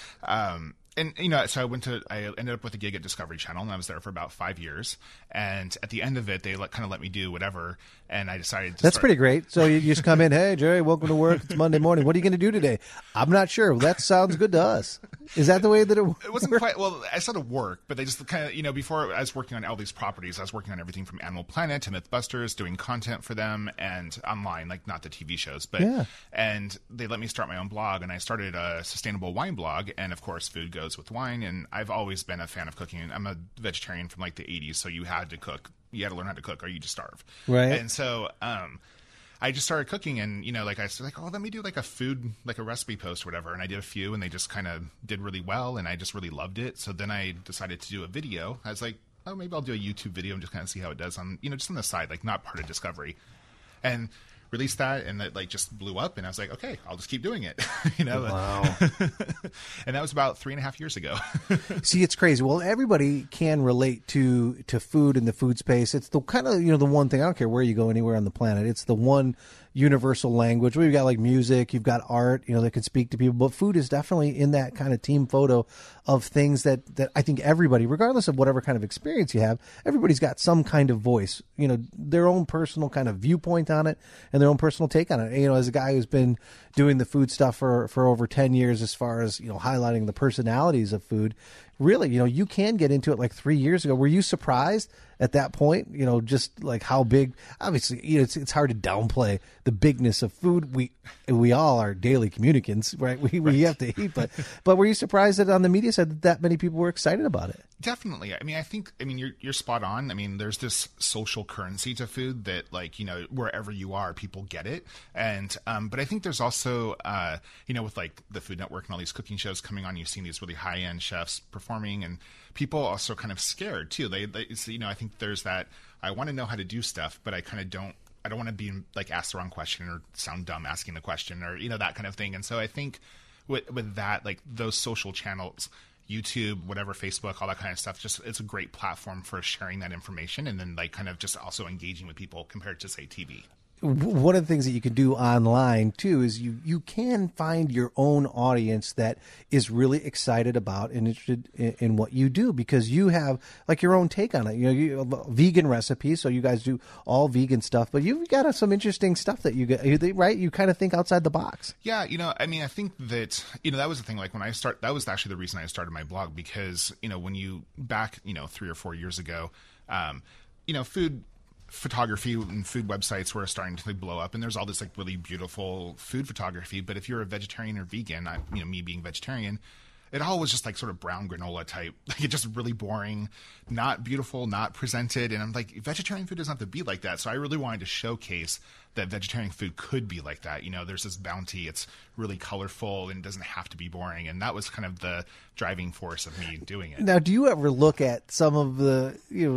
Speaker 13: so I ended up with a gig at Discovery Channel, and I was there for about 5 years. And at the end of it, they kind of let me do whatever. And I decided to
Speaker 4: That's pretty great. So you just come in, hey, Jerry, welcome to work. It's Monday morning. What are you going to do today? I'm not sure. Well, that sounds good to us. Is that the way that it
Speaker 13: wasn't quite. Well, I started work, but they just kind of, before I was working on all these properties, I was working on everything from Animal Planet to Mythbusters, doing content for them and online, like not the TV shows. But
Speaker 4: yeah.
Speaker 13: And they let me start my own blog, and I started a sustainable wine blog. And of course, food goes with wine. And I've always been a fan of cooking. I'm a vegetarian from like the 80s, so you had to cook. You had to learn how to cook, or you just starve.
Speaker 4: Right.
Speaker 13: And so I just started cooking, and I was like, oh, let me do like a food, like a recipe post or whatever. And I did a few, and they just kind of did really well, and I just really loved it. So then I decided to do a video. I was like, oh, maybe I'll do a YouTube video and just kind of see how it does on, just on the side, like not part of Discovery. And released that, and it like just blew up, and I was like, okay, I'll just keep doing it.
Speaker 4: Wow.
Speaker 13: And that was about 3.5 years ago.
Speaker 4: See, it's crazy. Well, everybody can relate to food in the food space. It's the kind of the one thing. I don't care where you go, anywhere on the planet. It's the one universal language. We've got like music, you've got art, that can speak to people, but food is definitely in that kind of team photo of things that I think everybody, regardless of whatever kind of experience you have, everybody's got some kind of voice, their own personal kind of viewpoint on it and their own personal take on it. As a guy who's been doing the food stuff for over 10 years, as far as, highlighting the personalities of food, really, you can get into it like 3 years ago. Were you surprised at that point, just like how big, obviously, it's hard to downplay the bigness of food. We all are daily communicants, right? We have to eat, but were you surprised that on the media side that many people were excited about it?
Speaker 13: Definitely. You're spot on. There's this social currency to food that, wherever you are, people get it. And, but I think there's also, with like the Food Network and all these cooking shows coming on, you've seen these really high end chefs performing, and people also kind of scared too. They I think there's that, I want to know how to do stuff, but I kind of don't want to be like asked the wrong question or sound dumb asking the question, or, that kind of thing. And so I think with that, like those social channels, YouTube, whatever, Facebook, all that kind of stuff, just it's a great platform for sharing that information, and then like kind of just also engaging with people compared to, say, TV.
Speaker 4: One of the things that you can do online too is you can find your own audience that is really excited about and interested in what you do, because you have like your own take on it. You have vegan recipes, so you guys do all vegan stuff, but you've got some interesting stuff that you get, right? You kind of think outside the box.
Speaker 13: Yeah, I think that that was the thing. Like when I that was actually the reason I started my blog, because when you back 3 or 4 years ago, food photography and food websites were starting to blow up, and there's all this like really beautiful food photography. But if you're a vegetarian or vegan, me being vegetarian, it all was just like sort of brown granola type, like just really boring, not beautiful, not presented. And I'm like, vegetarian food doesn't have to be like that. So I really wanted to showcase that vegetarian food could be like that. There's this bounty, it's really colorful, and it doesn't have to be boring. And that was kind of the driving force of me doing it.
Speaker 4: Now, do you ever look at some of the,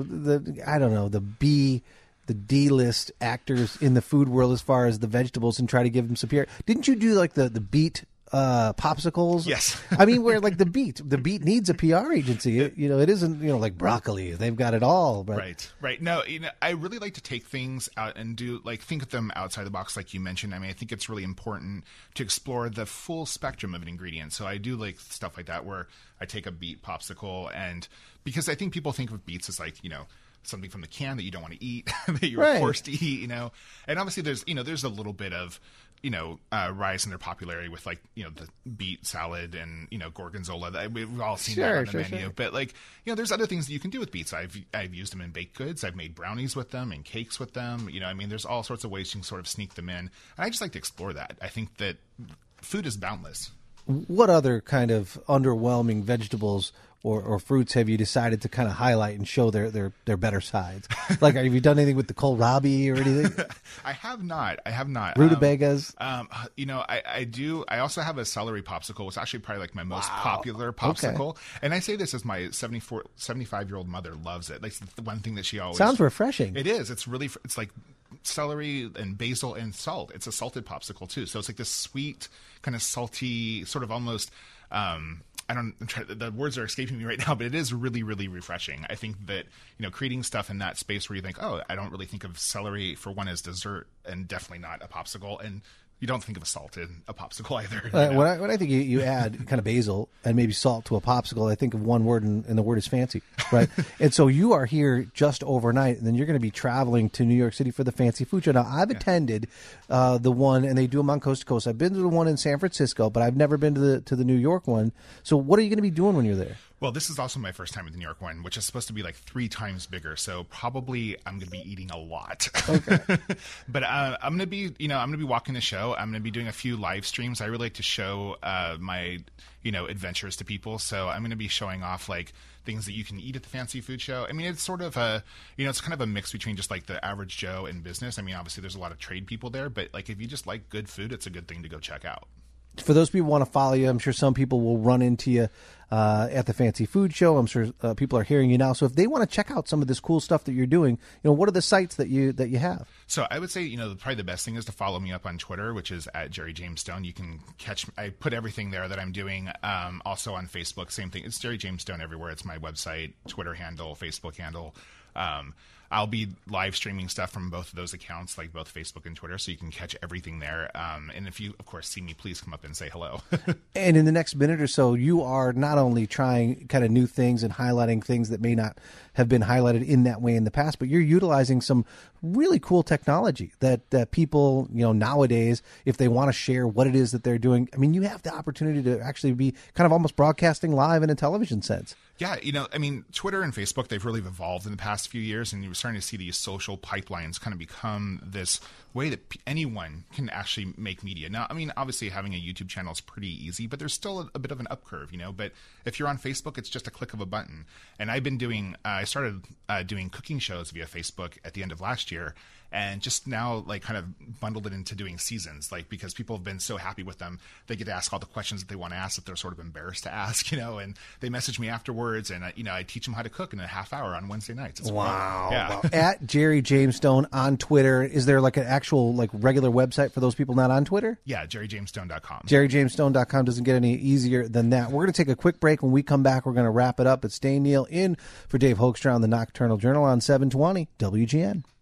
Speaker 4: the D-list actors in the food world as far as the vegetables and try to give them some PR? Didn't you do like the beet popsicles?
Speaker 13: Yes.
Speaker 4: Where like the beet needs a PR agency. It isn't, like broccoli. They've got it all. But...
Speaker 13: Right. No, I really like to take things out and think of them outside the box, like you mentioned. I think it's really important to explore the full spectrum of an ingredient. So I do like stuff like that, where I take a beet popsicle, and because I think people think of beets as like, something from the can that you don't want to eat, that you're forced to eat, and obviously there's a little bit of, rise in their popularity with like, the beet salad and, gorgonzola that we've all seen that on the menu. Sure. But like, there's other things that you can do with beets. I've used them in baked goods. I've made brownies with them and cakes with them. There's all sorts of ways you can sort of sneak them in. And I just like to explore that. I think that food is boundless.
Speaker 4: What other kind of underwhelming vegetables or fruits have you decided to kind of highlight and show their better sides? Like, have you done anything with the kohlrabi or anything?
Speaker 13: I have not.
Speaker 4: Rutabagas?
Speaker 13: I do. I also have a celery popsicle. It's actually probably like my most popular popsicle. Okay. And I say this as my 75-year-old mother loves it. Like, the one thing that she always... Sounds
Speaker 4: refreshing.
Speaker 13: It is. It's like celery and basil and salt. It's a salted popsicle too. So it's like this sweet, kind of salty, sort of almost... the words are escaping me right now, but it is really, really refreshing. I think that, creating stuff in that space where you think, oh, I don't really think of celery for one as dessert, and definitely not a popsicle. And you don't think of a salt in a popsicle either.
Speaker 4: When I think you add kind of basil and maybe salt to a popsicle, I think of one word, and the word is fancy, right? And so you are here just overnight, and then you're going to be traveling to New York City for the Fancy Food Show. Now, I've attended the one, and they do them on coast to coast. I've been to the one in San Francisco, but I've never been to the New York one. So what are you going to be doing when you're there?
Speaker 13: Well, this is also my first time at the New York one, which is supposed to be like 3 times bigger. So probably I'm going to be eating a lot. Okay. But I'm going to be, walking the show. I'm going to be doing a few live streams. I really like to show my, adventures to people. So I'm going to be showing off like things that you can eat at the Fancy Food Show. It's sort of it's kind of a mix between just like the average Joe and business. Obviously there's a lot of trade people there, but like if you just like good food, it's a good thing to go check out.
Speaker 4: For those people who want to follow you, I'm sure some people will run into you at the Fancy Food Show. I'm sure people are hearing you now. So if they want to check out some of this cool stuff that you're doing, what are the sites that you have?
Speaker 13: So I would say, probably the best thing is to follow me up on Twitter, which is at Jerry James Stone. You can I put everything there that I'm doing. Also on Facebook, same thing. It's Jerry James Stone everywhere. It's my website, Twitter handle, Facebook handle. I'll be live streaming stuff from both of those accounts, like both Facebook and Twitter, so you can catch everything there. And if you, of course, see me, please come up and say hello.
Speaker 4: And in the next minute or so, you are not only trying kind of new things and highlighting things that may not have been highlighted in that way in the past, but you're utilizing some really cool technology that people, nowadays, if they want to share what it is that they're doing, I mean, you have the opportunity to actually be kind of almost broadcasting live in a television sense.
Speaker 13: Yeah, Twitter and Facebook, they've really evolved in the past few years, and you're starting to see these social pipelines kind of become this way that anyone can actually make media. Now, obviously having a YouTube channel is pretty easy, but there's still a bit of an up curve, But if you're on Facebook, it's just a click of a button. And I've been I started doing cooking shows via Facebook at the end of last year, and just now kind of bundled it into doing seasons, because people have been so happy with them. They get to ask all the questions that they want to ask that they're sort of embarrassed to ask, and they message me afterwards, and I teach them how to cook in a half hour on Wednesday nights. It's
Speaker 4: wow.
Speaker 13: Yeah.
Speaker 4: Wow. At Jerry James Stone on Twitter. Is there an actual regular website for those people not on Twitter?
Speaker 13: Yeah, jerryjamesstone.com.
Speaker 4: jerryjamesstone.com doesn't get any easier than that. We're going to take a quick break. When we come back, we're going to wrap it up. It's Dane Neal in for Dave Hoekstra on the Nocturnal Journal on 720 WGN.